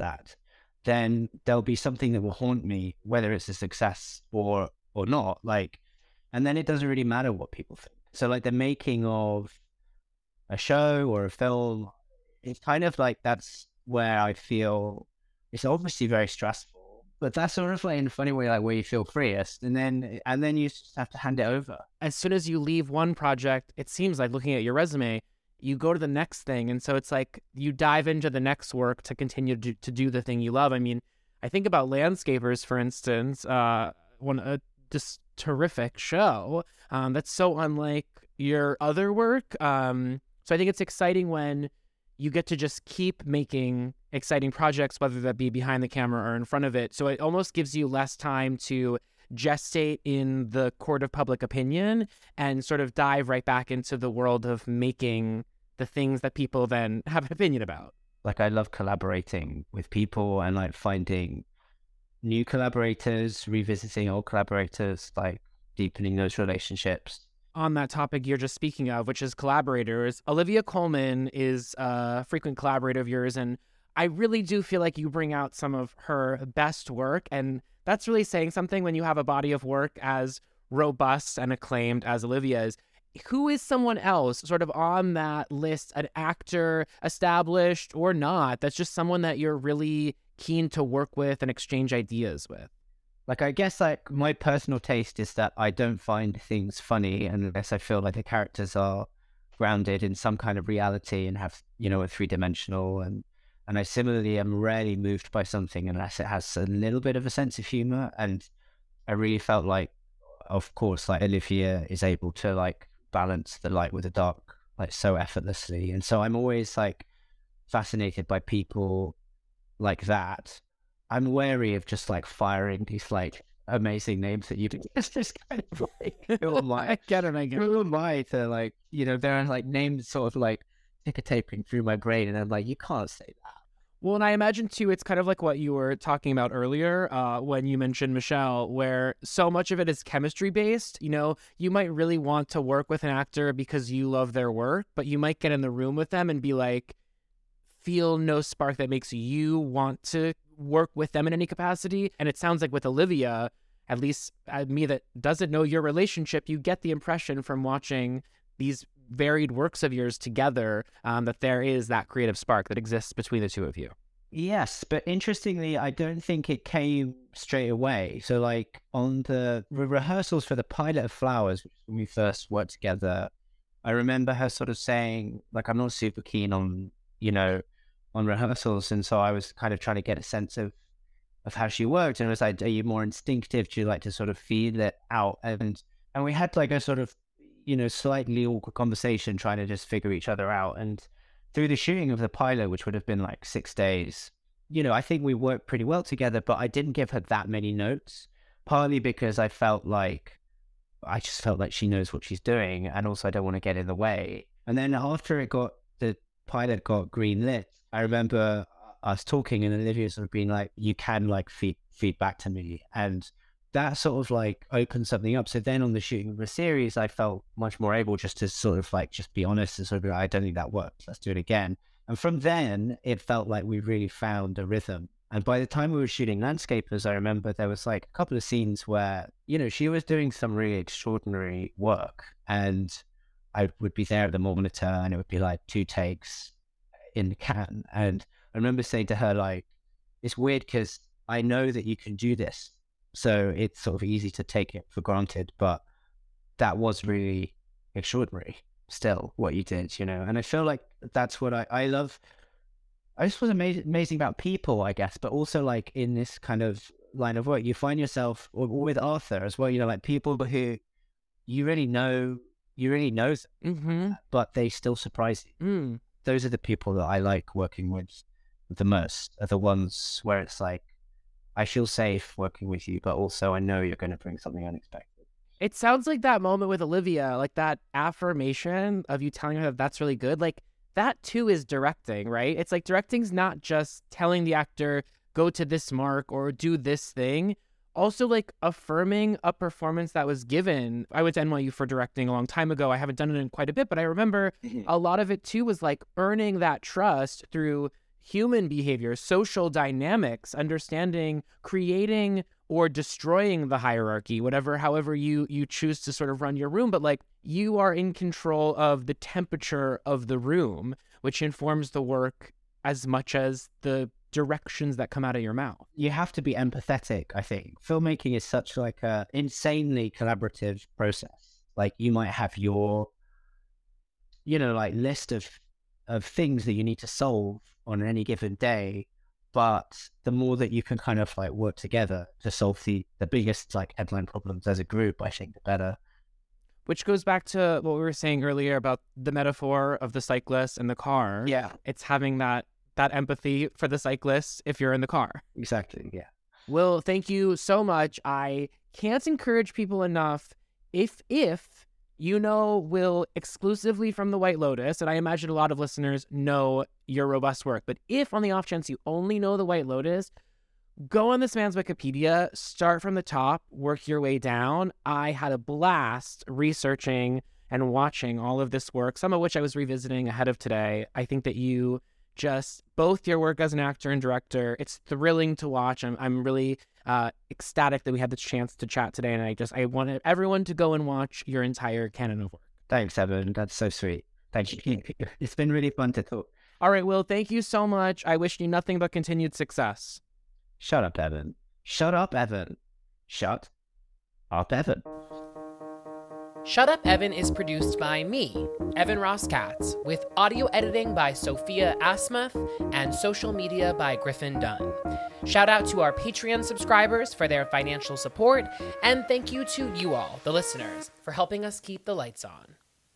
then there'll be something that will haunt me, whether it's a success or not. And then it doesn't really matter what people think. So like the making of a show or a film, it's kind of like, that's where I feel it's obviously very stressful, but that's sort of like in a funny way, like where you feel freest, and then you just have to hand it over. As soon as you leave one project, it seems like, looking at your resume, you go to the next thing, and so it's like you dive into the next work to continue to do the thing you love. I mean, I think about Landscapers, for instance, just terrific show that's so unlike your other work. So I think it's exciting when you get to just keep making exciting projects, whether that be behind the camera or in front of it. So it almost gives you less time to gestate in the court of public opinion and sort of dive right back into the world of making the things that people then have an opinion about. Like, I love collaborating with people and like finding new collaborators, revisiting old collaborators, like deepening those relationships. On that topic you're just speaking of, which is collaborators, Olivia Colman is a frequent collaborator of yours, and I really do feel like you bring out some of her best work, and that's really saying something when you have a body of work as robust and acclaimed as Olivia's. Who is someone else sort of on that list, an actor, established or not, that's just someone that you're really keen to work with and exchange ideas with? Like, I guess like my personal taste is that I don't find things funny unless I feel like the characters are grounded in some kind of reality and have, you know, a three-dimensional, and I similarly am rarely moved by something unless it has a little bit of a sense of humor. And I really felt like, of course, like Olivia is able to like balance the light with the dark like so effortlessly, and so I'm always like fascinated by people like that. I'm wary of just like firing these like amazing names that you do. It's just kind of like, who am I? I get it. Who am I to like, you know, there are like names sort of like ticker-taping through my brain, and I'm like, you can't say that. Well, and I imagine too, it's kind of like what you were talking about earlier when you mentioned Michelle, where so much of it is chemistry based. You know, you might really want to work with an actor because you love their work, but you might get in the room with them and be like, feel no spark that makes you want to work with them in any capacity. And it sounds like with Olivia, at least me that doesn't know your relationship, you get the impression from watching these varied works of yours together that there is that creative spark that exists between the two of you. Yes, but interestingly, I don't think it came straight away. So like on the rehearsals for the pilot of Flowers, when we first worked together, I remember her sort of saying, like, I'm not super keen on, you know, on rehearsals. And so I was kind of trying to get a sense of how she worked. And it was like, are you more instinctive? Do you like to sort of feel it out? And we had like a sort of, you know, slightly awkward conversation trying to just figure each other out. And through the shooting of the pilot, which would have been like 6 days, you know, I think we worked pretty well together, but I didn't give her that many notes, partly because I just felt like she knows what she's doing. And also I don't want to get in the way. And then after the pilot got greenlit, I remember us talking and Olivia sort of being like, you can like feed back to me. And that sort of like opened something up. So then on the shooting of the series, I felt much more able just to sort of like, just be honest and sort of be like, I don't think that worked. Let's do it again. And from then it felt like we really found a rhythm. And by the time we were shooting Landscapers, I remember there was like a couple of scenes where, you know, she was doing some really extraordinary work and I would be there at the monitor and it would be like 2 takes in the can. And I remember saying to her, like, it's weird because I know that you can do this. So it's sort of easy to take it for granted, but that was really extraordinary still what you did, you know? And I feel like that's what I love. I just was amazing about people, I guess, but also like in this kind of line of work, you find yourself or with Arthur as well, you know, like people who you really know them, but they still surprise you. Those are the people that I like working with the most, are the ones where it's like, I feel safe working with you, but also I know you're going to bring something unexpected. It sounds like that moment with Olivia, like that affirmation of you telling her that that's really good. Like that too is directing, right? It's like directing's not just telling the actor, go to this mark or do this thing. Also like affirming a performance that was given. I went to NYU for directing a long time ago. I haven't done it in quite a bit, but I remember a lot of it too was like earning that trust through human behavior, social dynamics, understanding, creating or destroying the hierarchy, however you choose to sort of run your room. But like you are in control of the temperature of the room, which informs the work as much as the directions that come out of your mouth. You have to be empathetic, I think. Filmmaking is such like a insanely collaborative process. Like you might have your, you know, like list of things that you need to solve on any given day, but the more that you can kind of like work together to solve the biggest like headline problems as a group, I think the better. Which goes back to what we were saying earlier about the metaphor of the cyclist and the car. Yeah. It's having that empathy for the cyclist if you're in the car. Exactly, yeah. Will, thank you so much. I can't encourage people enough. If you know Will exclusively from The White Lotus, and I imagine a lot of listeners know your robust work, but if on the off chance you only know The White Lotus, go on this man's Wikipedia, start from the top, work your way down. I had a blast researching and watching all of this work, some of which I was revisiting ahead of today. I think that you just, both your work as an actor and director, it's thrilling to watch. I'm really ecstatic that we had the chance to chat today, and I wanted everyone to go and watch your entire canon of work. Thanks, Evan. That's so sweet. Thank you. It's been really fun to talk. All right, Will, thank you so much. I wish you nothing but continued success. Shut up, Evan. Shut up, Evan. Shut up, Evan. Shut Up, Evan is produced by me, Evan Ross Katz, with audio editing by Sophia Asmuth and social media by Griffin Dunn. Shout out to our Patreon subscribers for their financial support, and thank you to you all, the listeners, for helping us keep the lights on.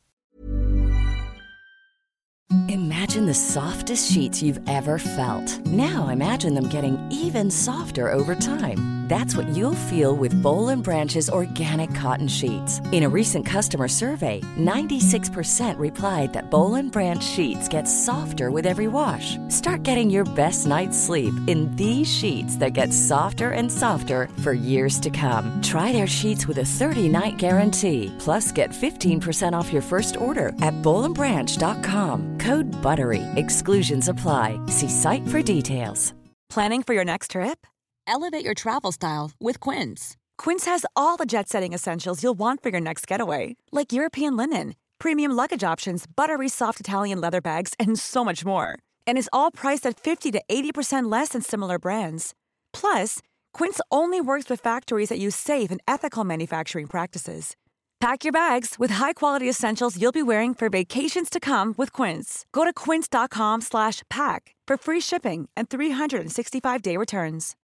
Imagine the softest sheets you've ever felt. Now imagine them getting even softer over time. That's what you'll feel with Boll & Branch's organic cotton sheets. In a recent customer survey, 96% replied that Boll & Branch sheets get softer with every wash. Start getting your best night's sleep in these sheets that get softer and softer for years to come. Try their sheets with a 30-night guarantee. Plus, get 15% off your first order at bollandbranch.com. Code BUTTERY. Exclusions apply. See site for details. Planning for your next trip? Elevate your travel style with Quince. Quince has all the jet-setting essentials you'll want for your next getaway, like European linen, premium luggage options, buttery soft Italian leather bags, and so much more. And is all priced at 50 to 80% less than similar brands. Plus, Quince only works with factories that use safe and ethical manufacturing practices. Pack your bags with high-quality essentials you'll be wearing for vacations to come with Quince. Go to quince.com/pack for free shipping and 365-day returns.